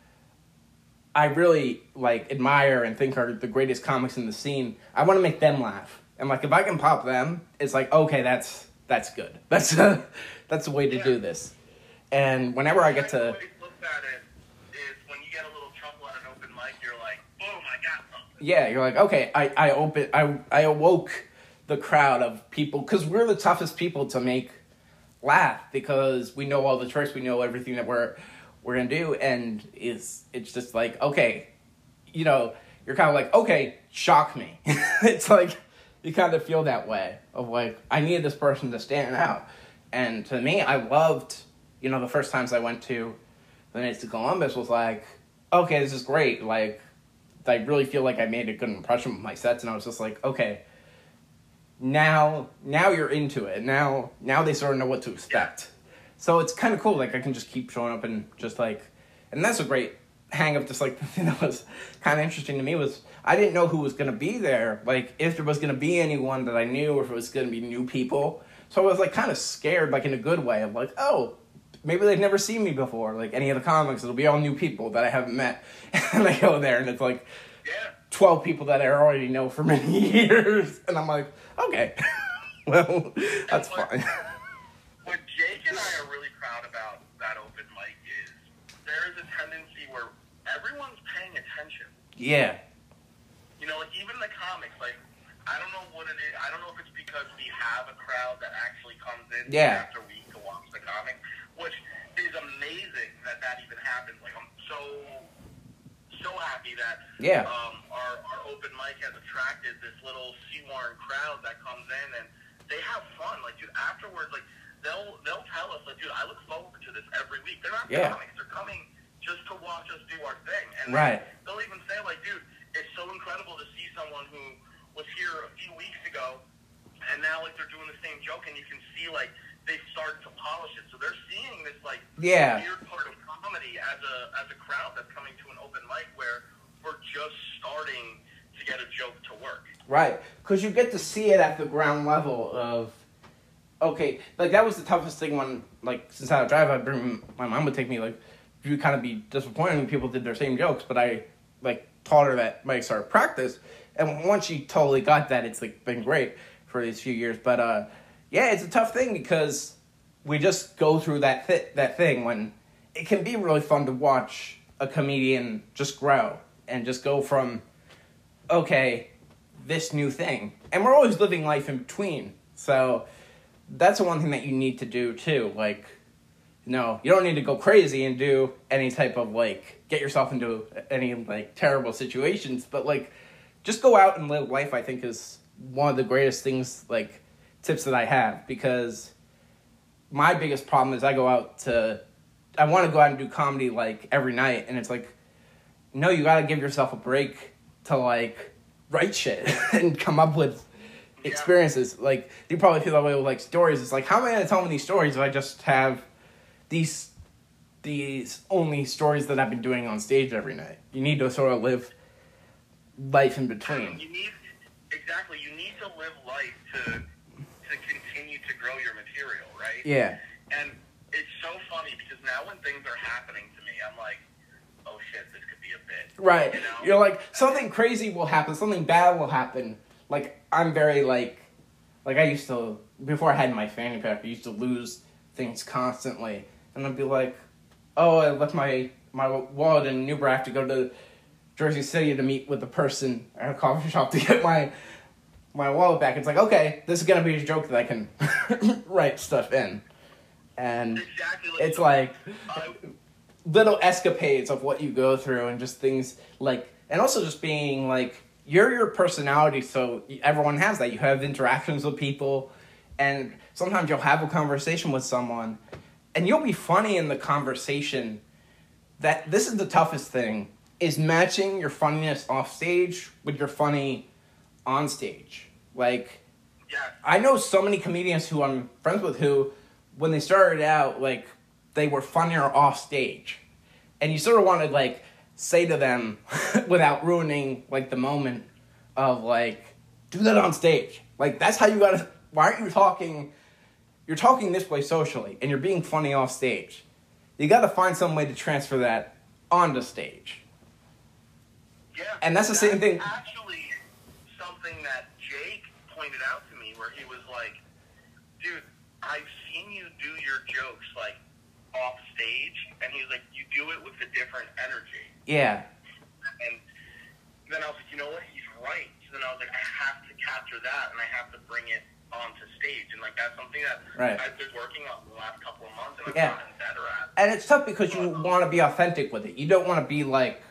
I really, like, admire and think are the greatest comics in the scene. I want to make them laugh. And, like, if I can pop them, it's like, okay, that's good. That's the way to do this. And whenever I get to... The way to look at it is when you get a little chuckle at an open mic, you're like, boom, I got something. Yeah, you're like, okay, I awoke the crowd of people, because we're the toughest people to make laugh, because we know all the tricks, we know everything that we're going to do, and it's just like, okay, you know, you're kind of like, okay, shock me. It's like... You kind of feel that way of like, I needed this person to stand out. And to me, I loved, you know, the first times I went to the Knights of Columbus was like, okay, this is great. Like, I really feel like I made a good impression with my sets, and I was just like, okay, now you're into it. Now they sort of know what to expect. So it's kind of cool. Like, I can just keep showing up and just like, and that's a great hang up. Just like the thing that was kind of interesting to me was I didn't know who was going to be there. Like, if there was going to be anyone that I knew, or if it was going to be new people. So I was like kind of scared, like in a good way, of like, oh, maybe they've never seen me before. Like any of the comics, it'll be all new people that I haven't met. And I go there and it's like 12 people that I already know for many years. And I'm like, okay, well, that's fine. What Jake and I are really proud about that open mic is there is a tendency where everyone's paying attention. Yeah. You know, like even the comics, like, I don't know what it is. I don't know if it's because we have a crowd that actually comes in after week to watch the comic, which is amazing that even happens. Like, I'm so happy that our open mic has attracted this little Seawarren crowd that comes in and they have fun. Like, dude, afterwards, like, they'll tell us, like, dude, I look forward to this every week. They're not comics. They're coming just to watch us do our thing. And they'll even say, like, dude, it's so incredible to see someone who was here a few weeks ago, and now, like, they're doing the same joke, and you can see, like, they've started to polish it. So they're seeing this, like, weird part of comedy as a crowd that's coming to an open mic where we're just starting to get a joke to work. Right, because you get to see it at the ground level of, okay, like, that was the toughest thing when, like, since I drive, my mom would take me, like, you kind of be disappointed when people did their same jokes, but I, like, taught her that mics are practice. And once she totally got that, it's like been great for these few years. But it's a tough thing because we just go through that thing when it can be really fun to watch a comedian just grow and just go from, okay, this new thing. And we're always living life in between. So that's the one thing that you need to do too. Like, no, you don't need to go crazy and do any type of, like, get yourself into any, like, terrible situations. But, like, just go out and live life, I think, is one of the greatest things, like, tips that I have. Because my biggest problem is I want to go out and do comedy, like, every night. And it's like, no, you got to give yourself a break to, like, write shit and come up with experiences. Like, you probably feel that way with, like, stories. It's like, how am I going to tell me these stories if I just have these only stories that I've been doing on stage every night? You need to sort of live life in between. You need to live life to continue to grow your material, right? Yeah. And it's so funny because now when things are happening to me, I'm like, oh shit, this could be a bit. Right. You know? You're like, something crazy will happen, something bad will happen. Like, I'm very, like I used to, before I had my fanny pack, I used to lose things constantly. And I'd be like, oh, I left my wallet in Newbury. I have to go to Jersey City to meet with a person at a coffee shop to get my wallet back. It's like, okay, this is going to be a joke that I can write stuff in. And it's like little escapades of what you go through and just things like, and also just being like, you're your personality, so everyone has that. You have interactions with people, and sometimes you'll have a conversation with someone, and you'll be funny in the conversation. That this is the toughest thing, is matching your funniness off stage with your funny on stage. Like, I know so many comedians who I'm friends with who, when they started out, like, they were funnier off stage. And you sort of want to, like, say to them, without ruining, like, the moment of, like, do that on stage. Like, that's how you gotta, why aren't you talking, you're talking this way socially, and you're being funny off stage. You gotta find some way to transfer that onto stage. Yeah. And that's the same thing. Actually, something that Jake pointed out to me, where he was like, dude, I've seen you do your jokes, like, off stage, and he's like, you do it with a different energy. Yeah. And then I was like, you know what, he's right. So then I was like, I have to capture that, and I have to bring it onto stage. And, like, that's something that I've been working on the last couple of months, and I've gotten better at. And it's tough because you want to be authentic with it. You don't want to be, like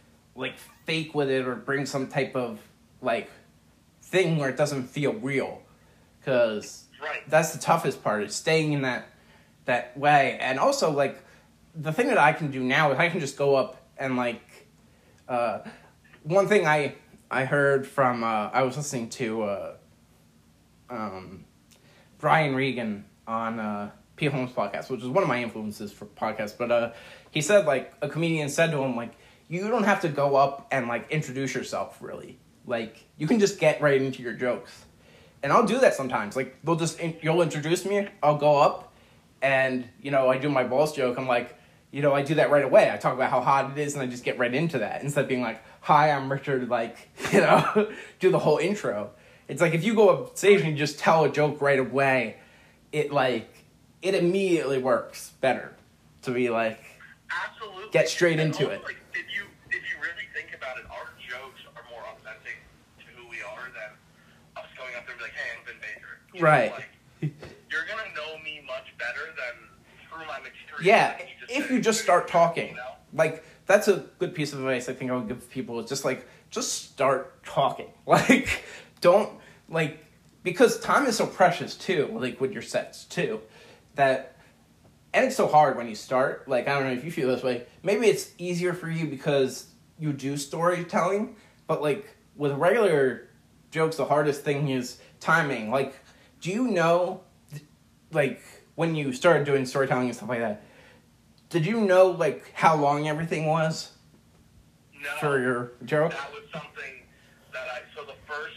fake with it or bring some type of, like, thing where it doesn't feel real. Because that's the toughest part, is staying in that way. And also, like, the thing that I can do now is I can just go up and, like, one thing I heard from I was listening to Brian Regan on P. Holmes' podcast, which is one of my influences for podcasts, but he said, like, a comedian said to him, like, you don't have to go up and, like, introduce yourself, really. Like, you can just get right into your jokes. And I'll do that sometimes. Like, you'll introduce me, I'll go up, and, you know, I do my balls joke. I'm like, you know, I do that right away. I talk about how hot it is, and I just get right into that. Instead of being like, hi, I'm Richard, like, you know, do the whole intro. It's like, if you go up stage and you just tell a joke right away, it immediately works better to be like, absolutely, get straight and into also, it. Like, if you really think about it, our jokes are more authentic to who we are than us going up there and be like, hey, I'm Vin Baker. You know, Right. like, you're gonna know me much better than through my material. Yeah, than if you just start talking. You know? Like, that's a good piece of advice I think I would give people. Is just, like, just start talking. Like, don't, like, because time is so precious, too, like, with your sets, too, that, and it's so hard when you start. Like, I don't know if you feel this way. Maybe it's easier for you because you do storytelling, but, like, with regular jokes, the hardest thing is timing. Like, do you know, like, when you started doing storytelling and stuff like that, did you know, like, how long everything was for your joke? That was something that so the first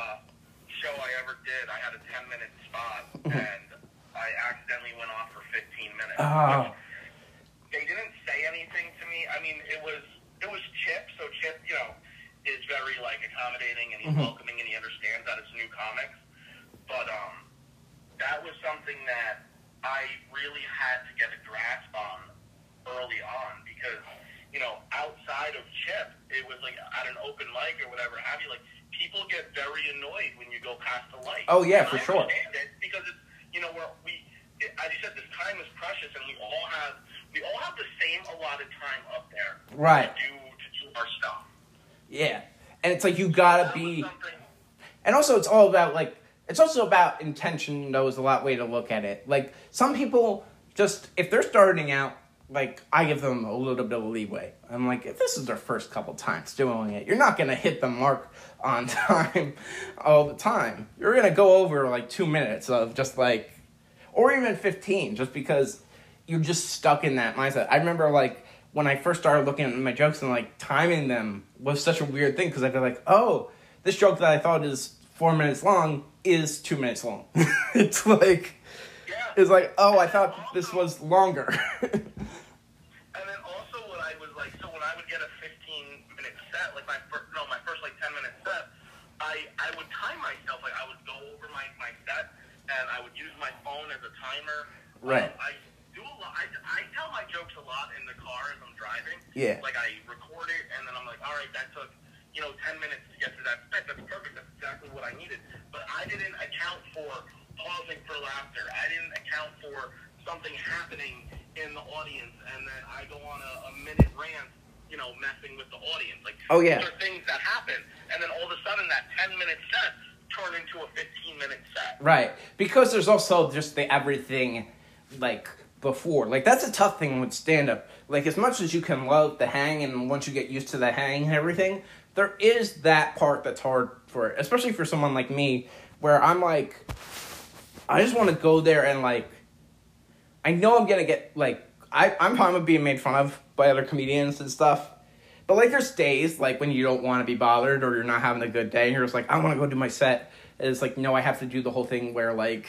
show I ever did, I had a 10-minute spot, and I accidentally went off for 15 minutes. Oh. They didn't say anything to me. I mean, it was Chip, so Chip, you know, is very, like, accommodating, and he's welcoming, and he understands that it's new comics. But that was something that I really had to get a grasp on early on, because, you know, outside of Chip, it was like at an open mic or whatever have you, like, people get very annoyed when you go past the light. Oh, yeah, and for I sure. understand it, because it's, you know, as you said, this time is precious, and we all have the same allotted time up there, Right. to do our stuff. Yeah. And it's like, you gotta That be, was something. and also it's all about, like, it's also about intention, though, is a lot way to look at it. Like, some people just, if they're starting out, like, I give them a little bit of leeway. I'm like, if this is their first couple times doing it, you're not going to hit the mark on time all the time. You're going to go over, like, 2 minutes of just, like, or even 15, just because you're just stuck in that mindset. I remember, like, when I first started looking at my jokes and, like, timing them was such a weird thing, because I feel like, oh, this joke that I thought is 4 minutes long is 2 minutes long. It's like, Yeah. it's like, oh, I thought this was longer. And then also what I was like, so when I would get a 15-minute set, like my first like 10-minute set, I would time myself. Like, I would go over my set, and I would use my phone as a timer. Right. I do a lot. I tell my jokes a lot in the car as I'm driving. Yeah. Like, I record it, and then I'm like, all right, that took, 10 minutes to get to that set. That's perfect. That's exactly what I needed. But I didn't account for pausing for laughter. I didn't account for something happening in the audience, and then I go on a minute rant, messing with the audience. Like, Oh, yeah. these are things that happen, and then all of a sudden that 10-minute set turned into a 15-minute set. Right. Because there's also just the everything, like, before. Like, that's a tough thing with stand-up. Like, as much as you can love the hang, and once you get used to the hang and everything, there is that part that's hard for it. Especially for someone like me, where I'm like, I just want to go there and, like, I know I'm going to get, like, I'm fine with being made fun of by other comedians and stuff. But, like, there's days, like, when you don't want to be bothered or you're not having a good day, and you're just like, I want to go do my set. And it's like, no, I have to do the whole thing where, like,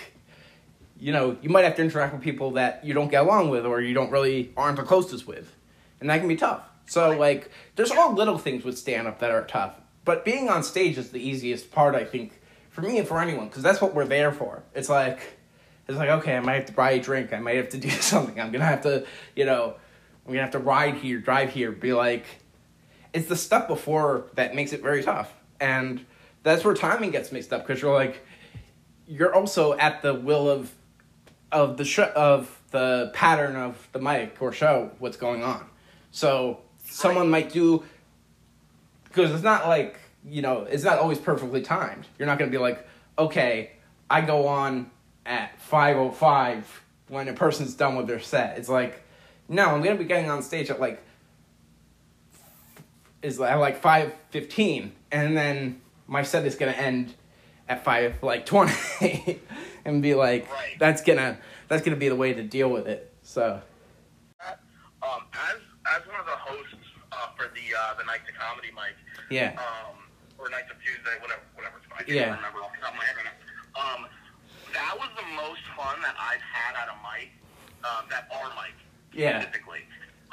you might have to interact with people that you don't get along with or you don't really aren't the closest with. And that can be tough. So, like, there's all little things with stand-up that are tough. But being on stage is the easiest part, I think, for me and for anyone, because that's what we're there for. It's like, okay, I might have to buy a drink. I might have to do something. I'm going to have to, I'm going to have to ride here, drive here, be like, it's the stuff before that makes it very tough. And that's where timing gets mixed up, because you're also at the will of the pattern of the mic or show, what's going on. So someone might do, because it's not like, it's not always perfectly timed. You're not going to be like, okay, I go on at 5:05 when a person's done with their set. It's like, no, I'm going to be getting on stage at like is at like 5:15, and then my set is gonna end at 5:20, and be like, Right. that's gonna be the way to deal with it. So. As one of the hosts for the Nights of Comedy, Mike. Yeah. Or Nights of Tuesday, whatever. I can't Yeah. remember off the top of my head right now. That was the most fun that I've had at a mic, that our mic, Yeah. specifically.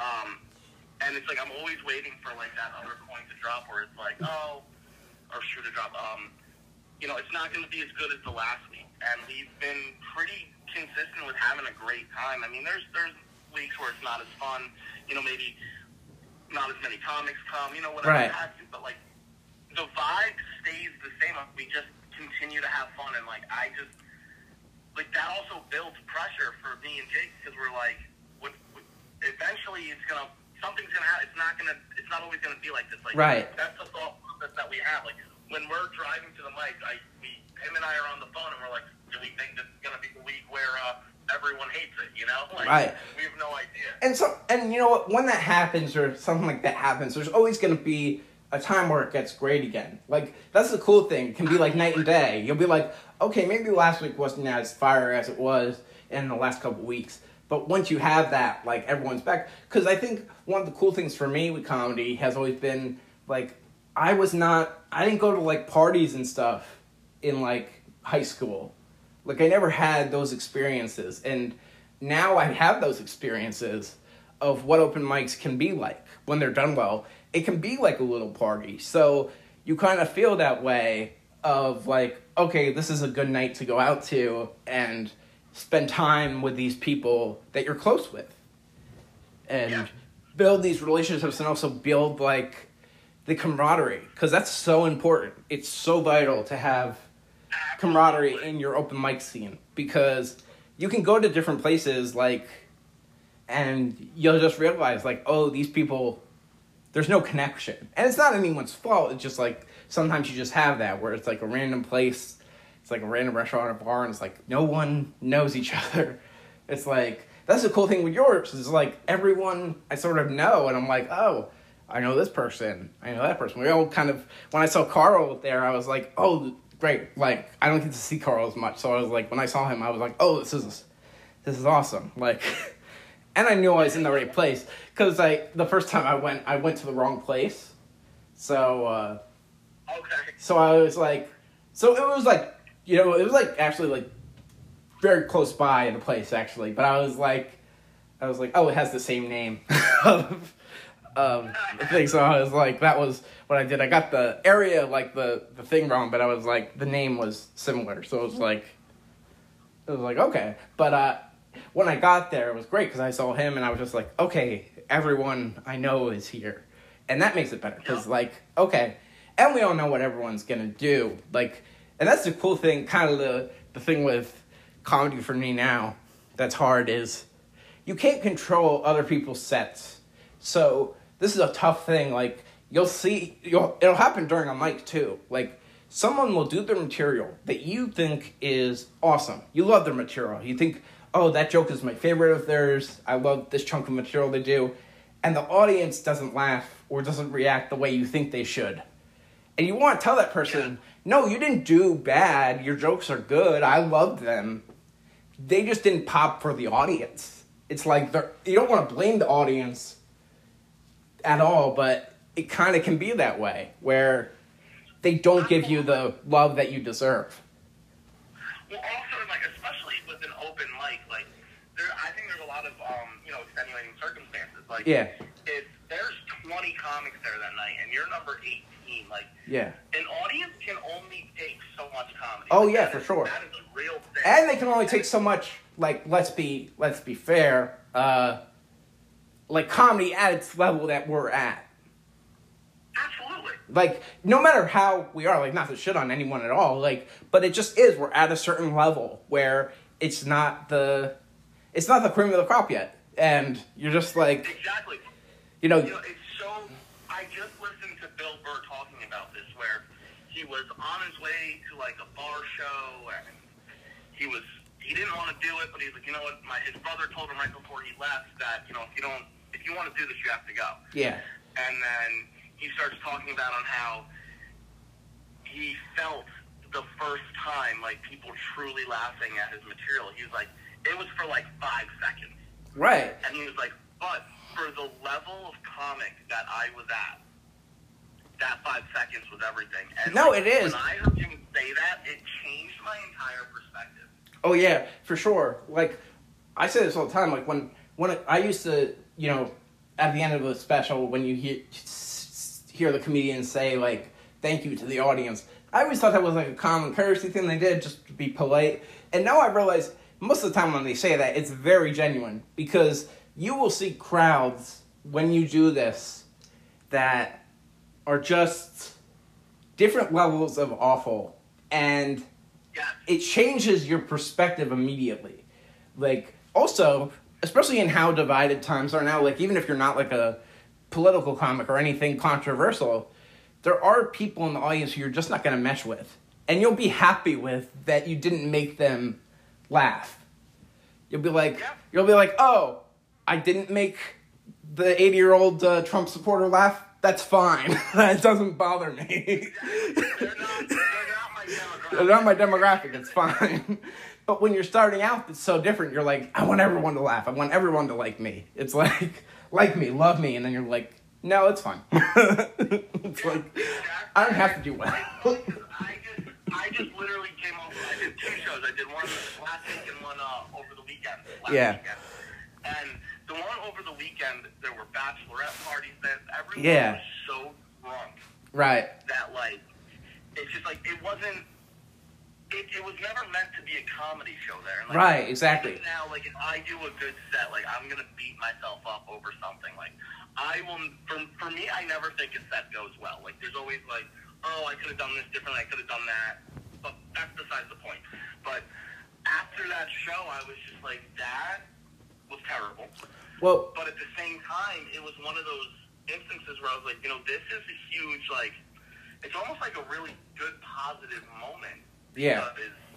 And it's like I'm always waiting for like that other coin to drop where it's like, or shoe to drop. It's not going to be as good as the last week, and we've been pretty consistent with having a great time. I mean, there's weeks where it's not as fun. Maybe not as many comics come. Whatever Right. have you, but like the vibe stays the same. We just continue to have fun, and like I just like that also builds pressure for me and Jake because we're like, eventually something's gonna happen. It's not always gonna be like this. Like Right. that's the thought process that we have. Like when we're driving to the mic, him and I are on the phone, and we're like, do we think this is gonna be the week where everyone hates it? Like, Right. We have no idea. And you know what? When that happens or something like that happens, there's always going to be a time where it gets great again. Like, that's the cool thing. It can be like night and day. You'll be like, okay, maybe last week wasn't as fire as it was in the last couple weeks. But once you have that, like, everyone's back. Because I think one of the cool things for me with comedy has always been, like, I didn't go to, like, parties and stuff in, like, high school. Like, I never had those experiences. And now I have those experiences of what open mics can be like when they're done well. It can be like a little party. So you kind of feel that way of like, okay, this is a good night to go out to and spend time with these people that you're close with. And build these relationships and also build like the camaraderie. Because that's so important. It's so vital to have camaraderie in your open mic scene. Because you can go to different places like, and you'll just realize like, oh, these people, there's no connection. And it's not anyone's fault. It's just like, sometimes you just have that where it's like a random place. It's like a random restaurant or bar and it's like, no one knows each other. It's like, that's the cool thing with yours is like everyone I sort of know. And I'm like, oh, I know this person. I know that person. We all kind of, when I saw Carl there, I was like, oh, great. Like, I don't get to see Carl as much. So I was like, when I saw him, I was like, oh, this is awesome. Like, and I knew I was in the right place. Because the first time I went to the wrong place. So, Okay. so I was like, so it was like, it was like actually like very close by the place actually. But I was like, oh, it has the same name of the thing. So I was like, that was what I did. I got the area, like the thing wrong, but I was like, the name was similar. So it was like, okay. But when I got there, it was great because I saw him and I was just like, okay, everyone I know is here. And that makes it better because like, okay. And we all know what everyone's going to do. Like, and that's the cool thing, kind of the thing with comedy for me now that's hard is you can't control other people's sets. So this is a tough thing. Like, it'll happen during a mic too. Like, someone will do their material that you think is awesome. You love their material. You think, oh, that joke is my favorite of theirs. I love this chunk of material they do. And the audience doesn't laugh or doesn't react the way you think they should. And you want to tell that person, no, you didn't do bad. Your jokes are good. I loved them. They just didn't pop for the audience. It's like, you don't want to blame the audience at all, but it kind of can be that way, where they don't give you the love that you deserve. Well, also, like, especially with an open mic, like, I think there's a lot of, extenuating circumstances. Like, if there's 20 comics there that night and you're number 18, like, an audience can only take so much comedy. Oh, like, yeah, for sure. That is a real thing. And they can only take so much, like, let's be fair, like, comedy at its level that we're at. Absolutely. Like, no matter how we are, like, not to shit on anyone at all, like, but it just is. We're at a certain level where it's not the cream of the crop yet. And you're just like... Exactly. You know, it's so... I just listened to Bill Burr talking about this, where he was on his way to, like, a bar show, and he didn't want to do it, but he's like, you know what, his brother told him right before he left that, if you want to do this, you have to go. Yeah. And then he starts talking about on how he felt the first time, like, people truly laughing at his material. He was like, it was for, like, 5 seconds. Right. And he was like, but for the level of comic that I was at, that 5 seconds was everything. And no, like, it is. When I heard him say that, it changed my entire perspective. Oh, yeah, for sure. Like, I say this all the time. Like, when I used to, you know, at the end of a special, when you hear the comedian say, like, thank you to the audience, I always thought that was, like, a common courtesy thing they did, just to be polite. And now I realize most of the time when they say that, it's very genuine. Because you will see crowds, when you do this, that are just different levels of awful. And it changes your perspective immediately. Like, also, especially in how divided times are now, like, even if you're not, like, a political comic or anything controversial, there are people in the audience who you're just not going to mesh with. And you'll be happy with that you didn't make them laugh. You'll be like, oh, I didn't make the 80-year-old Trump supporter laugh? That's fine. That doesn't bother me. They're not my demographic. They're not my demographic. It's fine. But when you're starting out, it's so different. You're like, I want everyone to laugh. I want everyone to like me. It's like me, love me. And then you're like, no, it's fine. It's like, I don't have to do well. I just literally came over. I did 2 shows. I did one last week and one over the weekend. Yeah. And the one over the weekend, there were bachelorette parties. That everyone was so drunk. Right. That, like, it's just like, it wasn't. It was never meant to be a comedy show there. And, like, right, exactly. Even now, like, if I do a good set, like, I'm going to beat myself up over something. Like, I will, for me, I never think a set goes well. Like, there's always, like, oh, I could have done this differently, I could have done that. But that's besides the point. But after that show, I was just like, that was terrible. Well, but at the same time, it was one of those instances where I was like, you know, this is a huge, like, it's almost like a really good, positive moment. Yeah.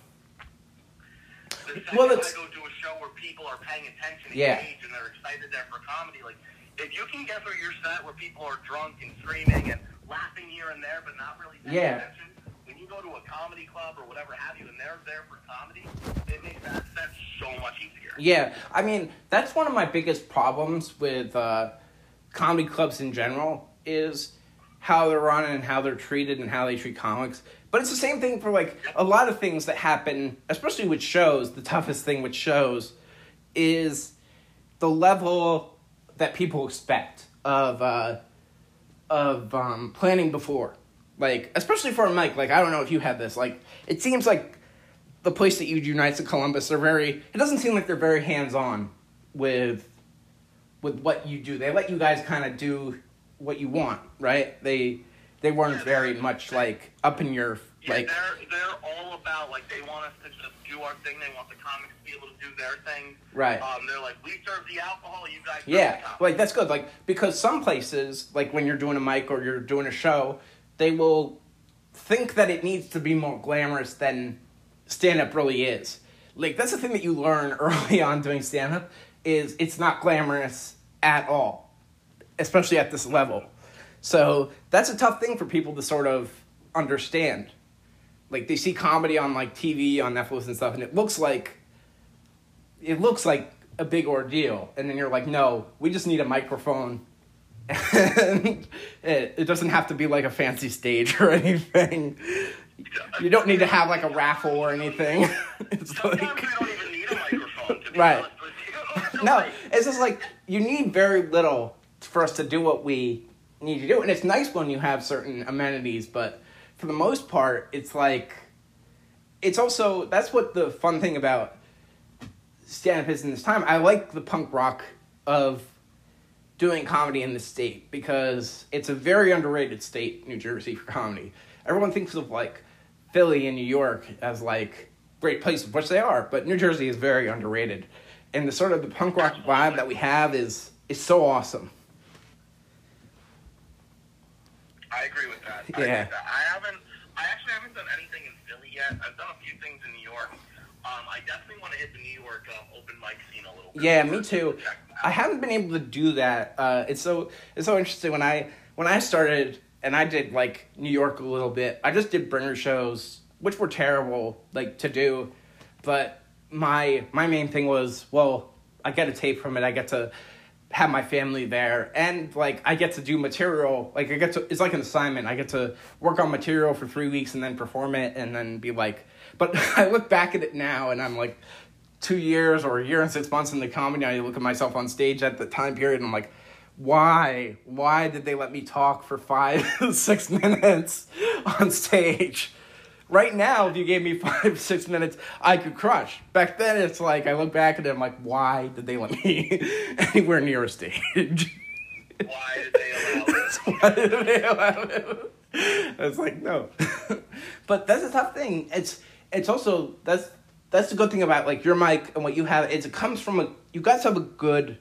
The second I go to a show where people are paying attention, engaged, and they're excited there for comedy, like, if you can get through your set where people are drunk and screaming and laughing here and there, but not really paying attention, when you go to a comedy club or whatever have you, and they're there for comedy, it makes that set so much easier. Yeah, I mean, that's one of my biggest problems with comedy clubs in general, is how they're run and how they're treated and how they treat comics. But it's the same thing for, like, a lot of things that happen, especially with shows. The toughest thing with shows is the level that people expect of planning before. Like, especially for a mic, like, I don't know if you had this, like, it seems like the place that you do nights at Columbus are it doesn't seem like they're very hands-on with what you do. They let you guys kind of do what you want, right? They weren't very much, like, up in your, like... Yeah, they're all about, like, they want us to just do our thing. They want the comics to be able to do their thing. Right. They're like, we serve the alcohol, you guys serve the comics. Like, that's good. Like, because some places, like, when you're doing a mic or you're doing a show, they will think that it needs to be more glamorous than stand-up really is. Like, that's the thing that you learn early on doing stand-up, is it's not glamorous at all, especially at this level. So that's a tough thing for people to sort of understand. Like, they see comedy on, like, TV, on Netflix and stuff, and it looks like a big ordeal. And then you're like, no, we just need a microphone. And it doesn't have to be, like, a fancy stage or anything. You don't need to have, like, a raffle or anything. It's Sometimes like, we don't even need a microphone, to be right. honest with you. No, it's just like, you need very little for us to do what we need to do. And it's nice when you have certain amenities, but for the most part, it's like, it's also, that's what the fun thing about stand-up is in this time. I like the punk rock of doing comedy in this state, because it's a very underrated state, New Jersey, for comedy. Everyone thinks of, like, Philly and New York as, like, great places, which they are, but New Jersey is very underrated. And the sort of the punk rock vibe that we have is so awesome. I agree with that. Yeah. I actually haven't done anything in Philly yet. I've done a few things in New York. I definitely want to hit the New York open mic scene a little bit. Yeah, me too. I haven't been able to do that. It's so interesting when I when I started, and I did, like, New York a little bit, I just did bringer shows, which were terrible, like, to do, but my main thing was, well, I get a tape from it, I get to have my family there, and, like, I get to do material, like, it's like an assignment, I get to work on material for 3 weeks and then perform it, and then be like, but I look back at it now, and I'm, like, 2 years or a year and 6 months into comedy, I look at myself on stage at the time period, and I'm like, why did they let me talk for 5-6 minutes on stage? Right now, if you gave me 5-6 minutes, I could crush. Back then, it's like, I look back at it, I'm like, why did they let me anywhere near a stage? Why did they allow this? Why did they allow it? It's like, no. But that's a tough thing. It's also, that's the good thing about, like, your mic and what you have, is it comes from you guys have a good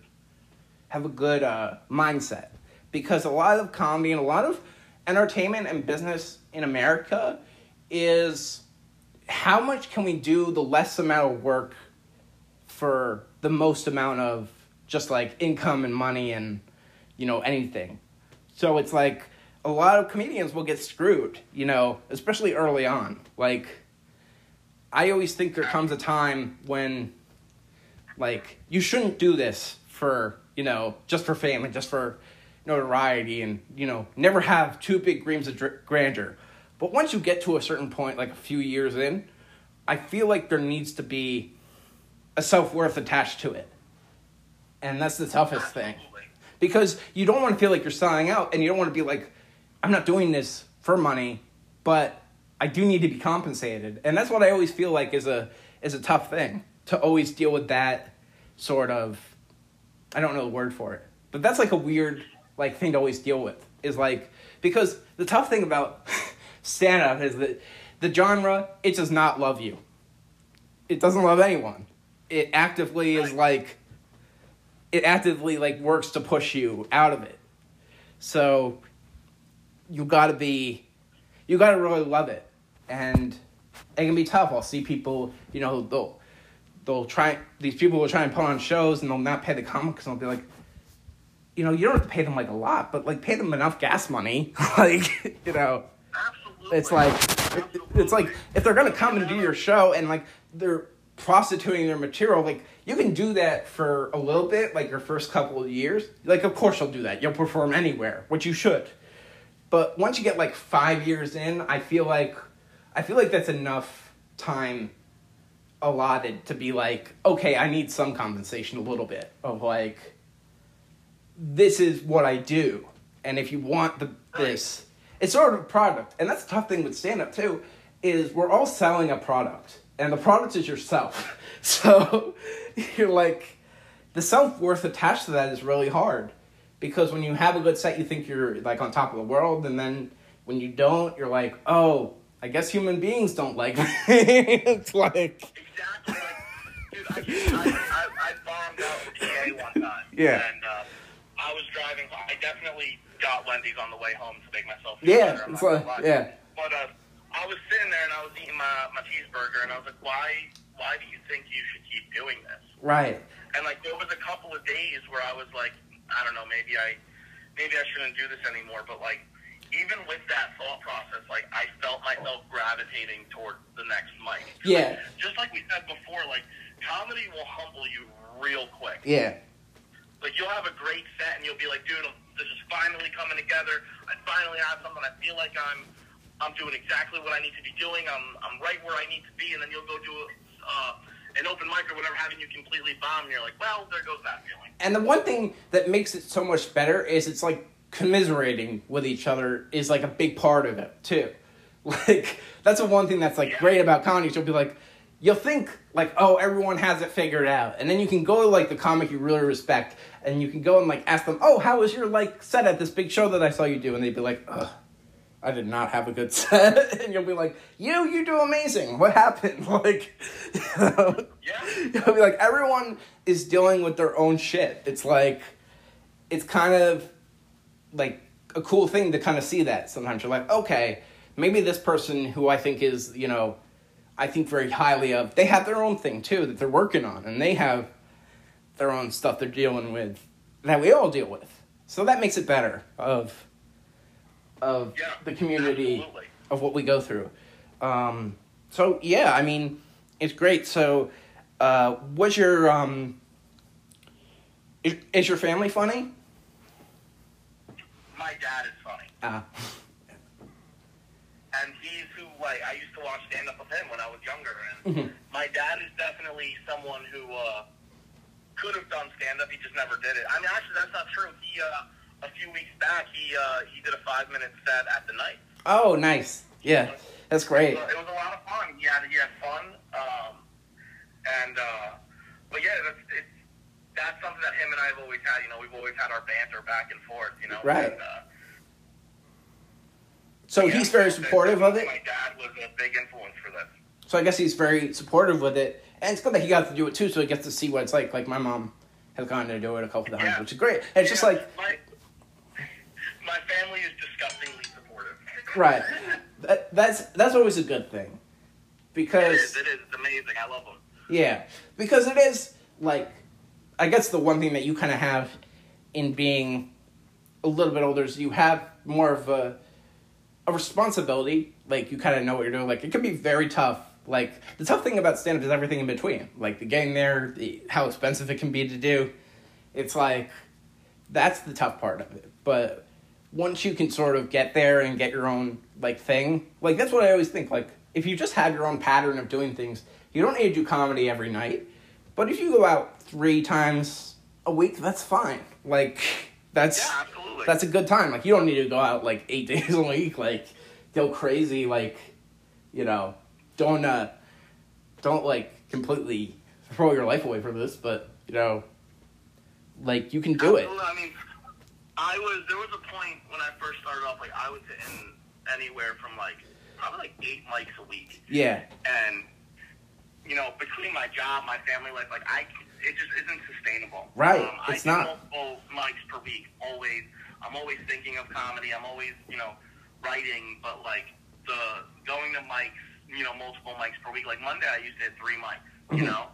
mindset. Because a lot of comedy and a lot of entertainment and business in America is how much can we do the less amount of work for the most amount of just like income and money and, you know, anything. So it's like a lot of comedians will get screwed, you know, especially early on. Like, I always think there comes a time when, like, you shouldn't do this for, you know, just for fame and just for notoriety and, you know, never have too big dreams of grandeur. But once you get to a certain point, like a few years in, I feel like there needs to be a self-worth attached to it. And that's the toughest thing. Because you don't want to feel like you're selling out, and you don't want to be like, I'm not doing this for money, but I do need to be compensated. And that's what I always feel like is a tough thing, to always deal with that sort of, I don't know the word for it, but that's like a weird like thing to always deal with, is like, because the tough thing about stand-up is that the genre, it does not love you. It doesn't love anyone. It actively is like, works to push you out of it. So you gotta really love it. And it can be tough. I'll see people, you know, these people will try and put on shows and they'll not pay the comics, and they'll be like, you know, you don't have to pay them like a lot, but like pay them enough gas money. Like, you know. Absolutely. It's like if they're gonna come and do your show and like they're prostituting their material, like you can do that for a little bit, like your first couple of years. Like, of course you'll do that. You'll perform anywhere, which you should. But once you get like 5 years in, I feel like that's enough time allotted to be like, okay, I need some compensation a little bit of like, this is what I do. And if you want this, it's sort of a product. And that's the tough thing with stand-up too, is we're all selling a product. And the product is yourself. So you're like, the self-worth attached to that is really hard. Because when you have a good set, you think you're like on top of the world. And then when you don't, you're like, oh, I guess human beings don't like me. It's like... Exactly. Like, dude, I bombed out with PA one time. Yeah. And I was driving. I definitely got Wendy's on the way home to make myself feel yeah, better. it's like, yeah. But I was sitting there and I was eating my cheeseburger, and I was like, why do you think you should keep doing this? Right. And like there was a couple of days where I was like, I don't know, maybe I shouldn't do this anymore. But like, even with that thought process, like I felt myself gravitating toward the next mic. Yeah. Just like we said before, like comedy will humble you real quick. Yeah. Like you'll have a great set and you'll be like, dude, this is finally coming together. I finally have something. I feel like I'm doing exactly what I need to be doing. I'm right where I need to be. And then you'll go do an open mic or whatever, having you completely bomb. And you're like, well, there goes that feeling. And the one thing that makes it so much better is it's like commiserating with each other is like a big part of it too. Like that's the one thing that's like great about comedy. You'll be like, you'll think like, oh, everyone has it figured out, and then you can go to like the comic you really respect, and you can go and like ask them, oh, how was your like set at this big show that I saw you do, and they'd be like, ugh, I did not have a good set, and you'll be like, you do amazing. What happened? Like, you know? Yeah. You'll be like, everyone is dealing with their own shit. It's like, it's kind of like a cool thing to kind of see that sometimes. You're like, okay, maybe this person who I think is, you know, I think very highly of, they have their own thing too that they're working on, and they have their own stuff they're dealing with that we all deal with. So that makes it better of of Yeah, the community absolutely. of what we go through. So yeah, I mean, it's great. So, was your is your family funny? My dad is funny. And he's who, like, I used to watch stand-up with him when I was younger. And my dad is definitely someone who could have done stand-up. He just never did it. I mean, actually, that's not true. He, a few weeks back, he did a 5-minute set at the night. Oh, nice. Yeah, that's great. It was a lot of fun. He had fun. But yeah, that's something that him and I have always had. You know, we've always had our banter back and forth, you know. Right. And, so he's very supportive of it? My dad was a big influence for this. So I guess he's very supportive with it. And it's good that he got to do it too, so he gets to see what it's like. Like, my mom has gone to do it a couple of times, which is great. And it's just like... My family is disgustingly supportive. Right. That's always a good thing. Because... It is. It's amazing. I love them. Yeah. Because it is, like... I guess the one thing that you kind of have in being a little bit older is you have more of a responsibility. Like, you kind of know what you're doing. Like, it can be very tough. Like, the tough thing about stand-up is everything in between. Like, the getting there, how expensive it can be to do. It's like, that's the tough part of it. But once you can sort of get there and get your own, like, thing, like, that's what I always think. Like, if you just have your own pattern of doing things, you don't need to do comedy every night. But if you go out 3 times a week, that's fine. Like, that's a good time. Like, you don't need to go out, like, 8 days a week, like, go crazy, like, you know, don't, like, completely throw your life away for this, but, you know, like, you can do it. I mean, there was a point when I first started off, like, I was hitting anywhere from, like, probably, like, 8 mics a week. Yeah. And, you know, between my job, my family life, like, it just isn't sustainable. Right, it's I not. do multiple mics per week, always. I'm always thinking of comedy. I'm always, you know, writing, but, like, the going to mics, you know, multiple mics per week. Like, Monday I used to hit 3 mics, you know?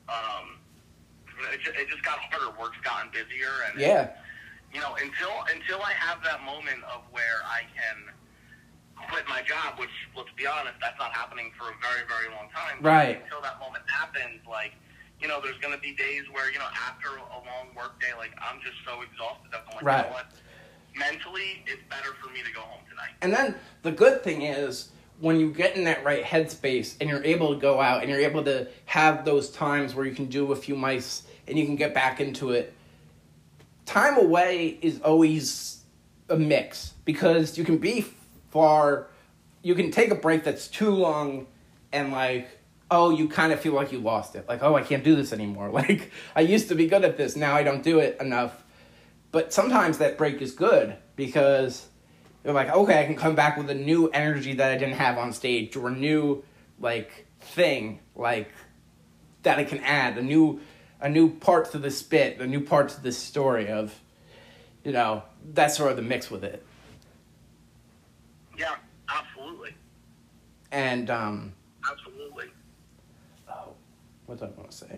It just got harder. Work's gotten busier. And, you know, until I have that moment of where I can quit my job, which, let's be honest, that's not happening for a very, very long time. Right. Until that moment happens, like, you know, there's going to be days where, you know, after a long work day, like, I'm just so exhausted that I'm like, you know what? Mentally, it's better for me to go home tonight. And then the good thing is, when you get in that right headspace and you're able to go out and you're able to have those times where you can do a few mics and you can get back into it, time away is always a mix, because you can be you can take a break that's too long and, like, oh, you kind of feel like you lost it. Like, oh, I can't do this anymore. Like, I used to be good at this, now I don't do it enough. But sometimes that break is good, because you're like, okay, I can come back with a new energy that I didn't have on stage, or a new, like, thing, like, that I can add, a new part to this bit, a new part to this story of, you know, that's sort of the mix with it. Yeah, absolutely. And, absolutely. Oh, what did I want to say?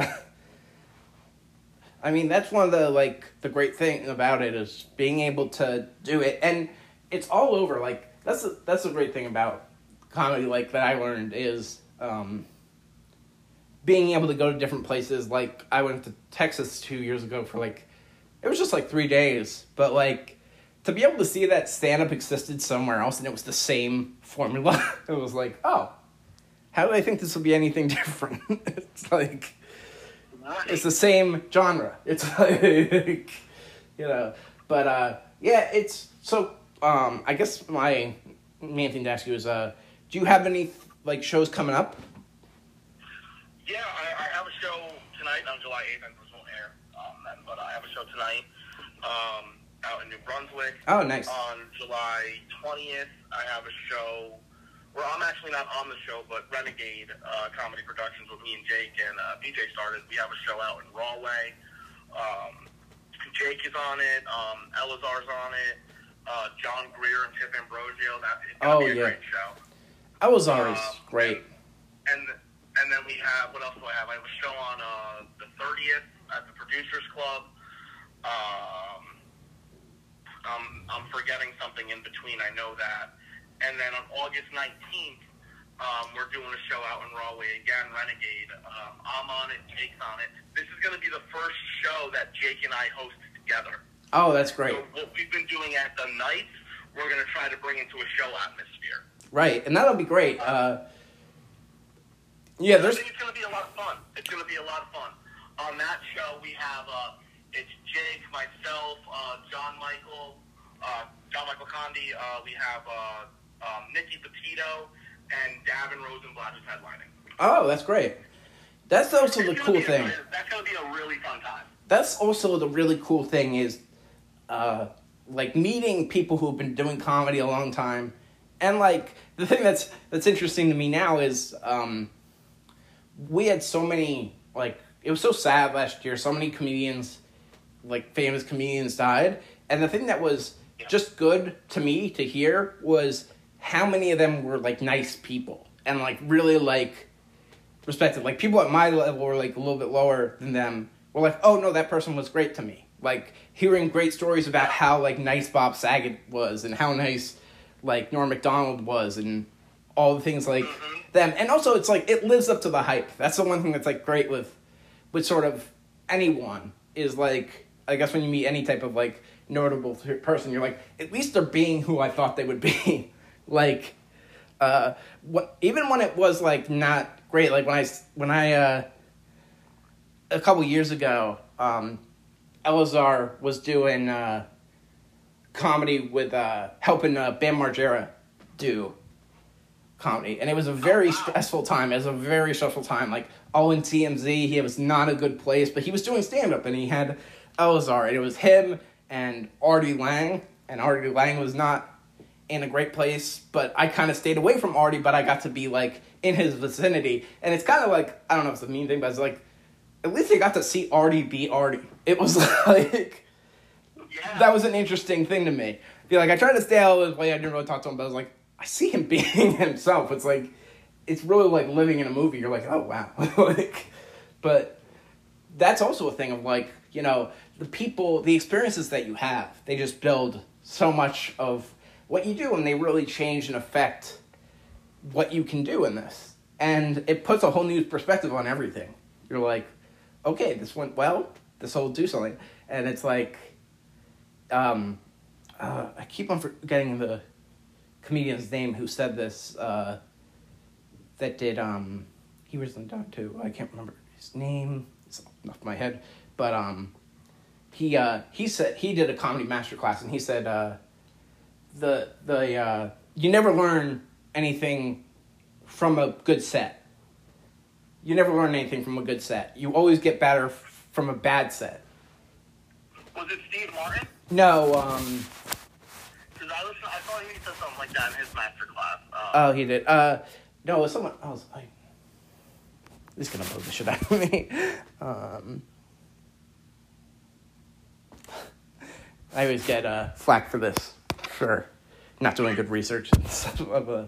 I mean, that's one of the, like, the great thing about it is being able to do it. And it's all over. Like, that's the great thing about comedy, like, that I learned is being able to go to different places. Like, I went to Texas 2 years ago for, like, it was just, like, 3 days. But, like, to be able to see that stand-up existed somewhere else and it was the same formula, it was like, oh, how do I think this will be anything different? It's like, it's the same genre. It's like, you know, but, yeah, it's, so, I guess my main thing to ask you is, do you have any, like, shows coming up? Yeah, I have a show tonight on July 8th, and this won't air then, but I have a show tonight, out in New Brunswick. Oh, nice. On July 20th, I have a show where I'm actually not on the show, but Renegade Comedy Productions with me and Jake and BJ started. We have a show out in Rahway. Jake is on it. Elazar's on it. John Greer and Tiff Ambrosio. It's going to be a great show. Elazar is great. And then we have, what else do I have? I have a show on the 30th at the Producers Club. I'm forgetting something in between. I know that. And then on August 19th, we're doing a show out in Rahway again, Renegade. I'm on it, Jake's on it. This is going to be the first show that Jake and I host together. Oh, that's great. So what we've been doing at the nights, we're going to try to bring into a show atmosphere. Right, and that'll be great. I think it's going to be a lot of fun. It's going to be a lot of fun. On that show, we have, it's Jake, myself, John Michael Condi. We have Nikki Petito and Davin Rosenblatt is headlining. Oh, that's great. That's also the cool thing. That's going to be a really fun time. That's also the really cool thing is, like, meeting people who've been doing comedy a long time. And, like, the thing that's interesting to me now is, we had so many, like, it was so sad last year. So many comedians, like, famous comedians died. And the thing that was just good to me to hear was how many of them were, like, nice people. And, like, really, like, respected. Like, people at my level were, like, a little bit lower than them. Were like, oh, no, that person was great to me. Like, hearing great stories about how, like, nice Bob Saget was and how nice, like, Norm Macdonald was and all the things like them. And also, it's, like, it lives up to the hype. That's the one thing that's, like, great with sort of anyone is, like, I guess when you meet any type of, like, notable person, you're like, at least they're being who I thought they would be. Like, even when it was, like, not great, like, when I a couple years ago, Elazar was doing comedy with helping Bam Margera do comedy, and it was a very stressful time. It was a very stressful time. Like, all in TMZ, he was not a good place, but he was doing stand-up, and he had Elazar, and it was him and Artie Lang, and Artie Lang was not in a great place, but I kind of stayed away from Artie, but I got to be, like, in his vicinity, and it's kind of like, I don't know if it's a mean thing, but it's like, at least I got to see Artie be Artie. It was like, that was an interesting thing to me. Feel like I tried to stay out of his way. I didn't really talk to him, but I was like, I see him being himself. It's like, it's really like living in a movie. You're like, oh wow. Like, but that's also a thing of like, you know, the people, the experiences that you have, they just build so much of what you do, and they really change and affect what you can do in this. And it puts a whole new perspective on everything. You're like, okay, this went well, this will do something. And it's like, I keep on forgetting the comedian's name who said this, that did, he was in Dog too. I can't remember his name, it's off my head. But he said, he did a comedy masterclass, and he said, you never learn anything from a good set. You never learn anything from a good set. You always get better from a bad set. Was it Steve Martin? No, Because I thought he said something like that in his masterclass. Oh, he did. No, it was someone else. He's gonna blow the shit out of me. I always get flack for this, for not doing good research and stuff.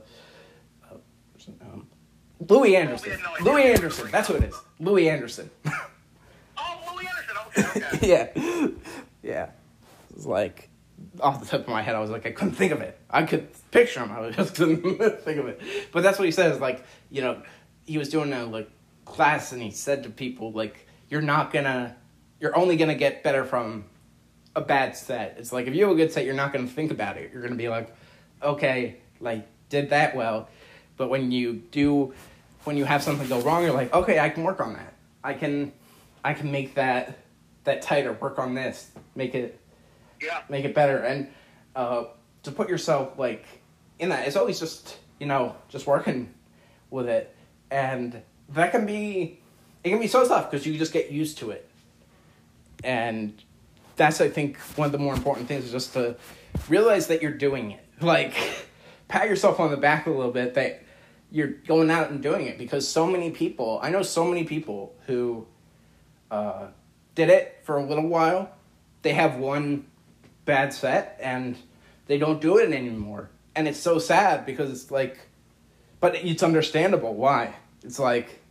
Louis Anderson. Louis Anderson. That's what it is. Louis Anderson. Oh, Louis Anderson. Okay. Yeah. It's like, off the top of my head, I was like, I couldn't think of it. I could picture him. I just couldn't think of it. But that's what he says. Like, you know, he was doing a like class, and he said to people, like, you're only gonna get better from a bad set. It's like, if you have a good set, you're not gonna think about it. You're gonna be like, okay, like, did that well. But when you have something go wrong, you're like, okay, I can work on that. I can make that tighter, work on this, make it better. And to put yourself, like, in that, it's always just, you know, just working with it. And that can be so tough, because you just get used to it. And that's, I think, one of the more important things, is just to realize that you're doing it. Like, pat yourself on the back a little bit that you're going out and doing it, because I know so many people who did it for a little while. They have one bad set and they don't do it anymore. And it's so sad, because it's like, but it's understandable why. It's like,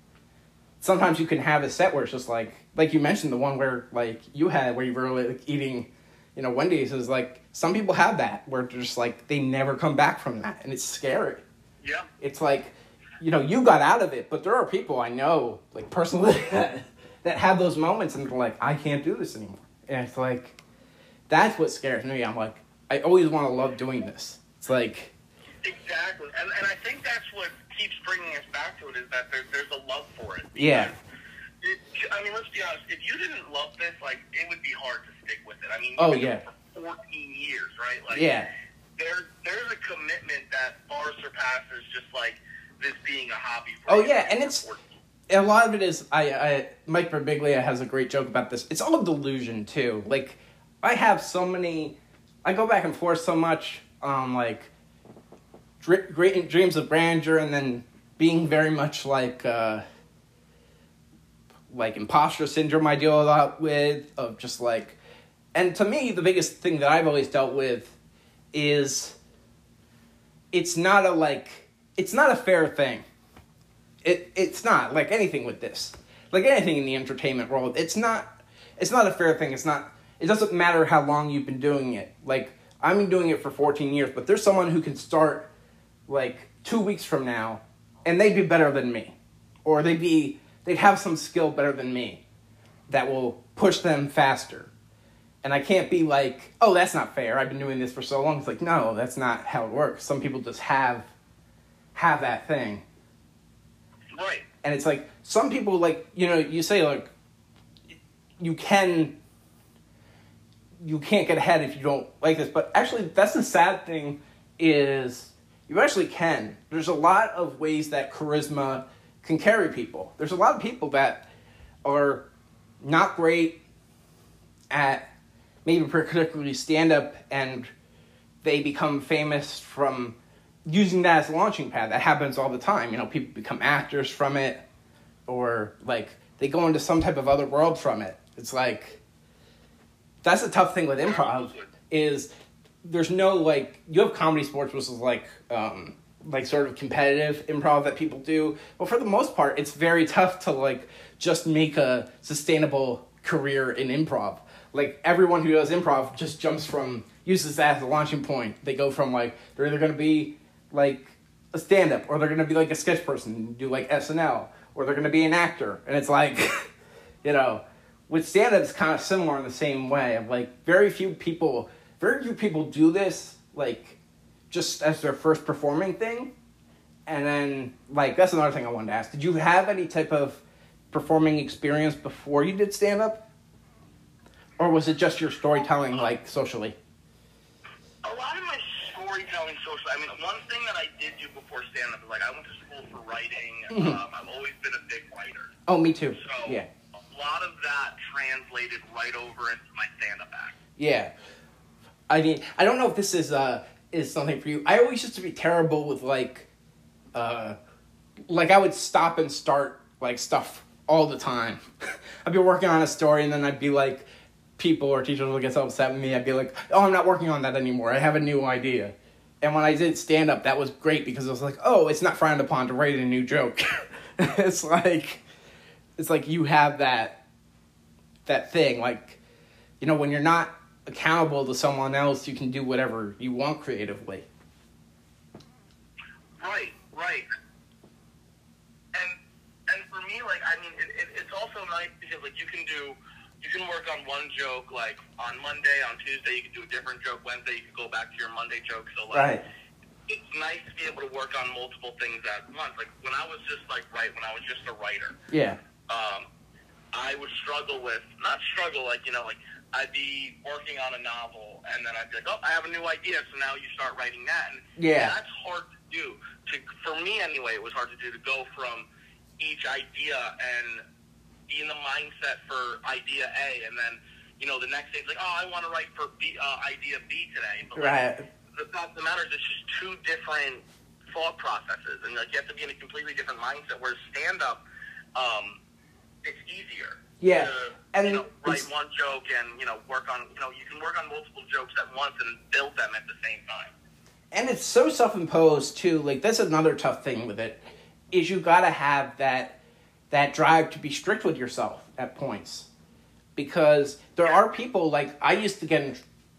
sometimes you can have a set where it's just like you mentioned, the one where like you had, where you were like eating Wendy's is like, some people have that where they're just like, they never come back from that, and it's scary. Yeah. It's like, you got out of it, but there are people I know, like, personally, that have those moments, and they're like, I can't do this anymore. And it's like, that's what scares me. I'm like, I always want to love doing this. It's like... Exactly. And I think that's what keeps bringing us back to it, is that there's a love for it. Yeah. Let's be honest. If you didn't love this, like, it would be hard to stick with it. I mean, oh, you've been yeah. doing it for 14 years, right? Like, yeah. There's a commitment that far surpasses just, like, this being a hobby for Oh, you. yeah, and it's... A lot of it is, Mike Birbiglia has a great joke about this. It's all delusion, too. Like, I have so many... I go back and forth so much on, like, great dreams of grandeur, and then being very much like imposter syndrome I deal a lot with, of just like... And to me, the biggest thing that I've always dealt with is it's not a fair thing. It's not like anything with this. Like anything in the entertainment world, it's not a fair thing. It doesn't matter how long you've been doing it. Like, I've been doing it for 14 years, but there's someone who can start like 2 weeks from now and they'd be better than me. Or they'd have some skill better than me that will push them faster. And I can't be like, oh, that's not fair. I've been doing this for so long. It's like, no, that's not how it works. Some people just have that thing. Right. And it's like, some people, like, you say, like, you can't get ahead if you don't like this. But actually, that's the sad thing, is you actually can. There's a lot of ways that charisma can carry people. There's a lot of people that are not great at maybe particularly stand-up, and they become famous from using that as a launching pad. That happens all the time. People become actors from it, or, like, they go into some type of other world from it. It's like, that's the tough thing with improv, is there's no, like, you have comedy sports, which is like sort of competitive improv that people do. But for the most part, it's very tough to, like, just make a sustainable career in improv. Like, everyone who does improv just uses that as a launching point. They go from, like, they're either going to be, like, a stand-up, or they're going to be, like, a sketch person and do, like, SNL, or they're going to be an actor. And it's like, with stand-up, it's kind of similar in the same way. Of, like, very few people do this, like, just as their first performing thing. And then, like, that's another thing I wanted to ask. Did you have any type of performing experience before you did stand-up? Or was it just your storytelling, like, socially? A lot of my storytelling socially. I mean, one thing that I did do before stand-up is, like, I went to school for writing. Mm-hmm. I've always been a big writer. Oh, me too. So yeah. A lot of that translated right over into my stand-up act. Yeah. I mean, I don't know if this is something for you. I always used to be terrible with, like I would stop and start, like, stuff all the time. I'd be working on a story, and then I'd be like, people or teachers would get so upset with me. I'd be like, oh, I'm not working on that anymore. I have a new idea. And when I did stand-up, that was great, because I was like, oh, it's not frowned upon to write a new joke. It's like you have that thing. Like, when you're not accountable to someone else, you can do whatever you want creatively. Right. And for me, like, I mean, it's also nice because, like, you can work on one joke, like, on Monday, on Tuesday, you can do a different joke. Wednesday, you can go back to your Monday joke. So, like, right. It's nice to be able to work on multiple things at once. Like, when I was just, like, when I was just a writer. Yeah. I would I'd be working on a novel, and then I'd be like, oh, I have a new idea, so now you start writing that. And that's hard to do. For me, anyway, it was hard to do, to go from each idea and be in the mindset for idea A, and then, the next day it's like, oh, I want to write for idea B today. But, right. The fact of the matter is, it's just two different thought processes, and, like, you have to be in a completely different mindset, whereas stand-up, it's easier. Yeah. To, write one joke and, work on, you can work on multiple jokes at once and build them at the same time. And it's so self-imposed, too. Like, that's another tough thing with it, is you gotta have that drive to be strict with yourself at points. Because there are people, like, I used to get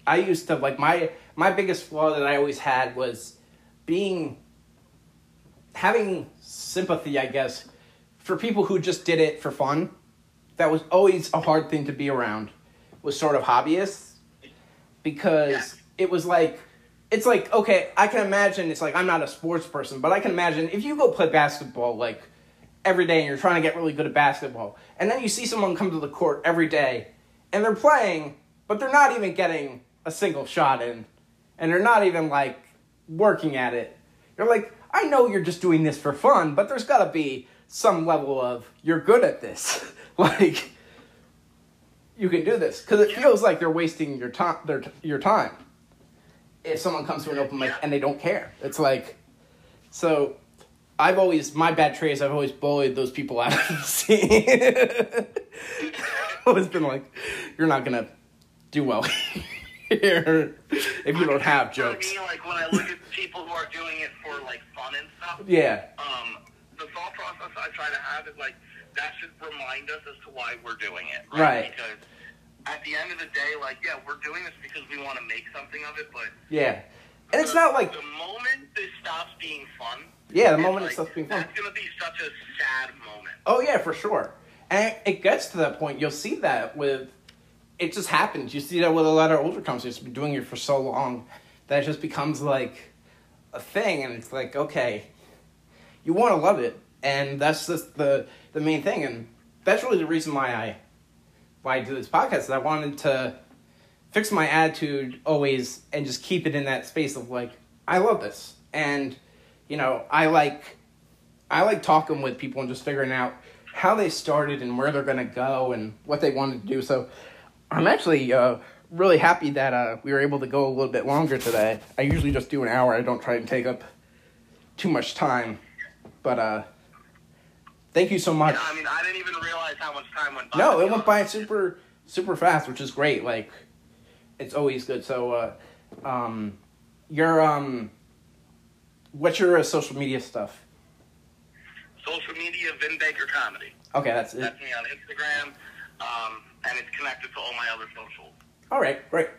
I used to, like, my biggest flaw that I always had was having sympathy, I guess, for people who just did it for fun. That was always a hard thing to be around, was sort of hobbyists, because it was like, it's like, okay, I can imagine, it's like, I'm not a sports person, but I can imagine if you go play basketball, like, every day and you're trying to get really good at basketball, and then you see someone come to the court every day, and they're playing, but they're not even getting a single shot in, and they're not even, like, working at it. You're like, I know you're just doing this for fun, but there's got to be some level of, you're good at this. Like, you can do this. Because it feels like they're wasting your time. If someone comes to an open mic and they don't care. It's like, so my bad trait is I've always bullied those people out of the scene. Always been like, you're not going to do well here if you don't have jokes. For me, like, when I look at people who are doing it for, like, fun and stuff, the thought process I try to have is, like, that should remind us as to why we're doing it, right? Because at the end of the day, like, yeah, we're doing this because we want to make something of it, but... Yeah. And it's not like... The moment this stops being fun... Yeah, the moment it stops being fun. That's going to be such a sad moment. Oh, yeah, for sure. And it gets to that point. You'll see that with... It just happens. You see that with a lot of older comics who've been doing it for so long that it just becomes, like, a thing. And it's like, okay, you want to love it. And that's just the main thing. And that's really the reason why I do this podcast. Is I wanted to fix my attitude always and just keep it in that space of, like, I love this. And, you know, I like talking with people and just figuring out how they started and where they're going to go and what they wanted to do. So I'm actually really happy that we were able to go a little bit longer today. I usually just do an hour. I don't try to take up too much time. But thank you so much. Yeah, I mean, I didn't even realize how much time went by. No, it went by super, super fast, which is great. Like, it's always good. So, what's your social media stuff? Social media, Vin Baker Comedy. Okay, that's it. That's me on Instagram, and it's connected to all my other socials. All right, great.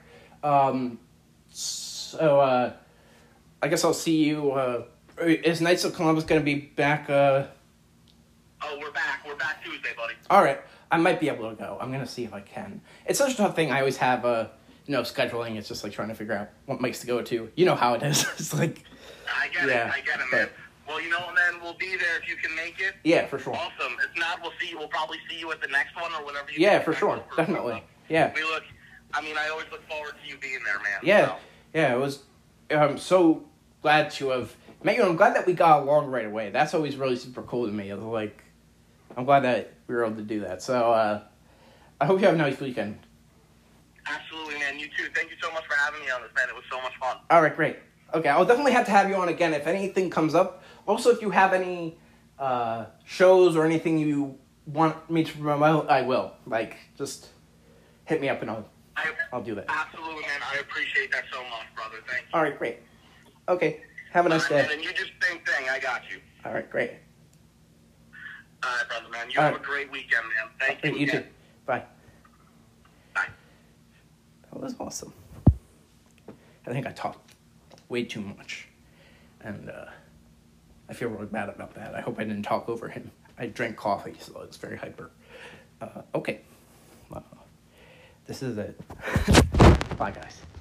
So, I guess I'll see you. Is Knights of Columbus going to be back? Oh, we're back. We're back Tuesday, buddy. All right. I might be able to go. I'm going to see if I can. It's such a tough thing. I always have, scheduling. It's just like trying to figure out what mics to go to. You know how it is. It's like... I get it, man. Well, man, we'll be there if you can make it. Yeah, for sure. Awesome. If not, we'll probably see you at the next one or whenever you... Yeah, for sure. Definitely. Yeah. I always look forward to you being there, man. Yeah. So. Yeah, it was... I'm so glad to have met you. I'm glad that we got along right away. That's always really super cool to me. Like, I'm glad that we were able to do that. So, I hope you have a nice weekend. Absolutely, man. You too. Thank you so much for having me on this, man. It was so much fun. All right, great. Okay, I'll definitely have to have you on again if anything comes up. Also, if you have any shows or anything you want me to promote, I will. Like, just hit me up and I'll do that. Absolutely, man. I appreciate that so much, brother. Thank you. All right, great. Okay, have a nice day. Man, and you do the same thing. I got you. All right, great. All right, brother, man. You have a great weekend, man. Thank you. You too. Bye. Bye. That was awesome. I think I talked way too much. And I feel really bad about that. I hope I didn't talk over him. I drank coffee, so it's very hyper. Okay. This is it. Bye, guys.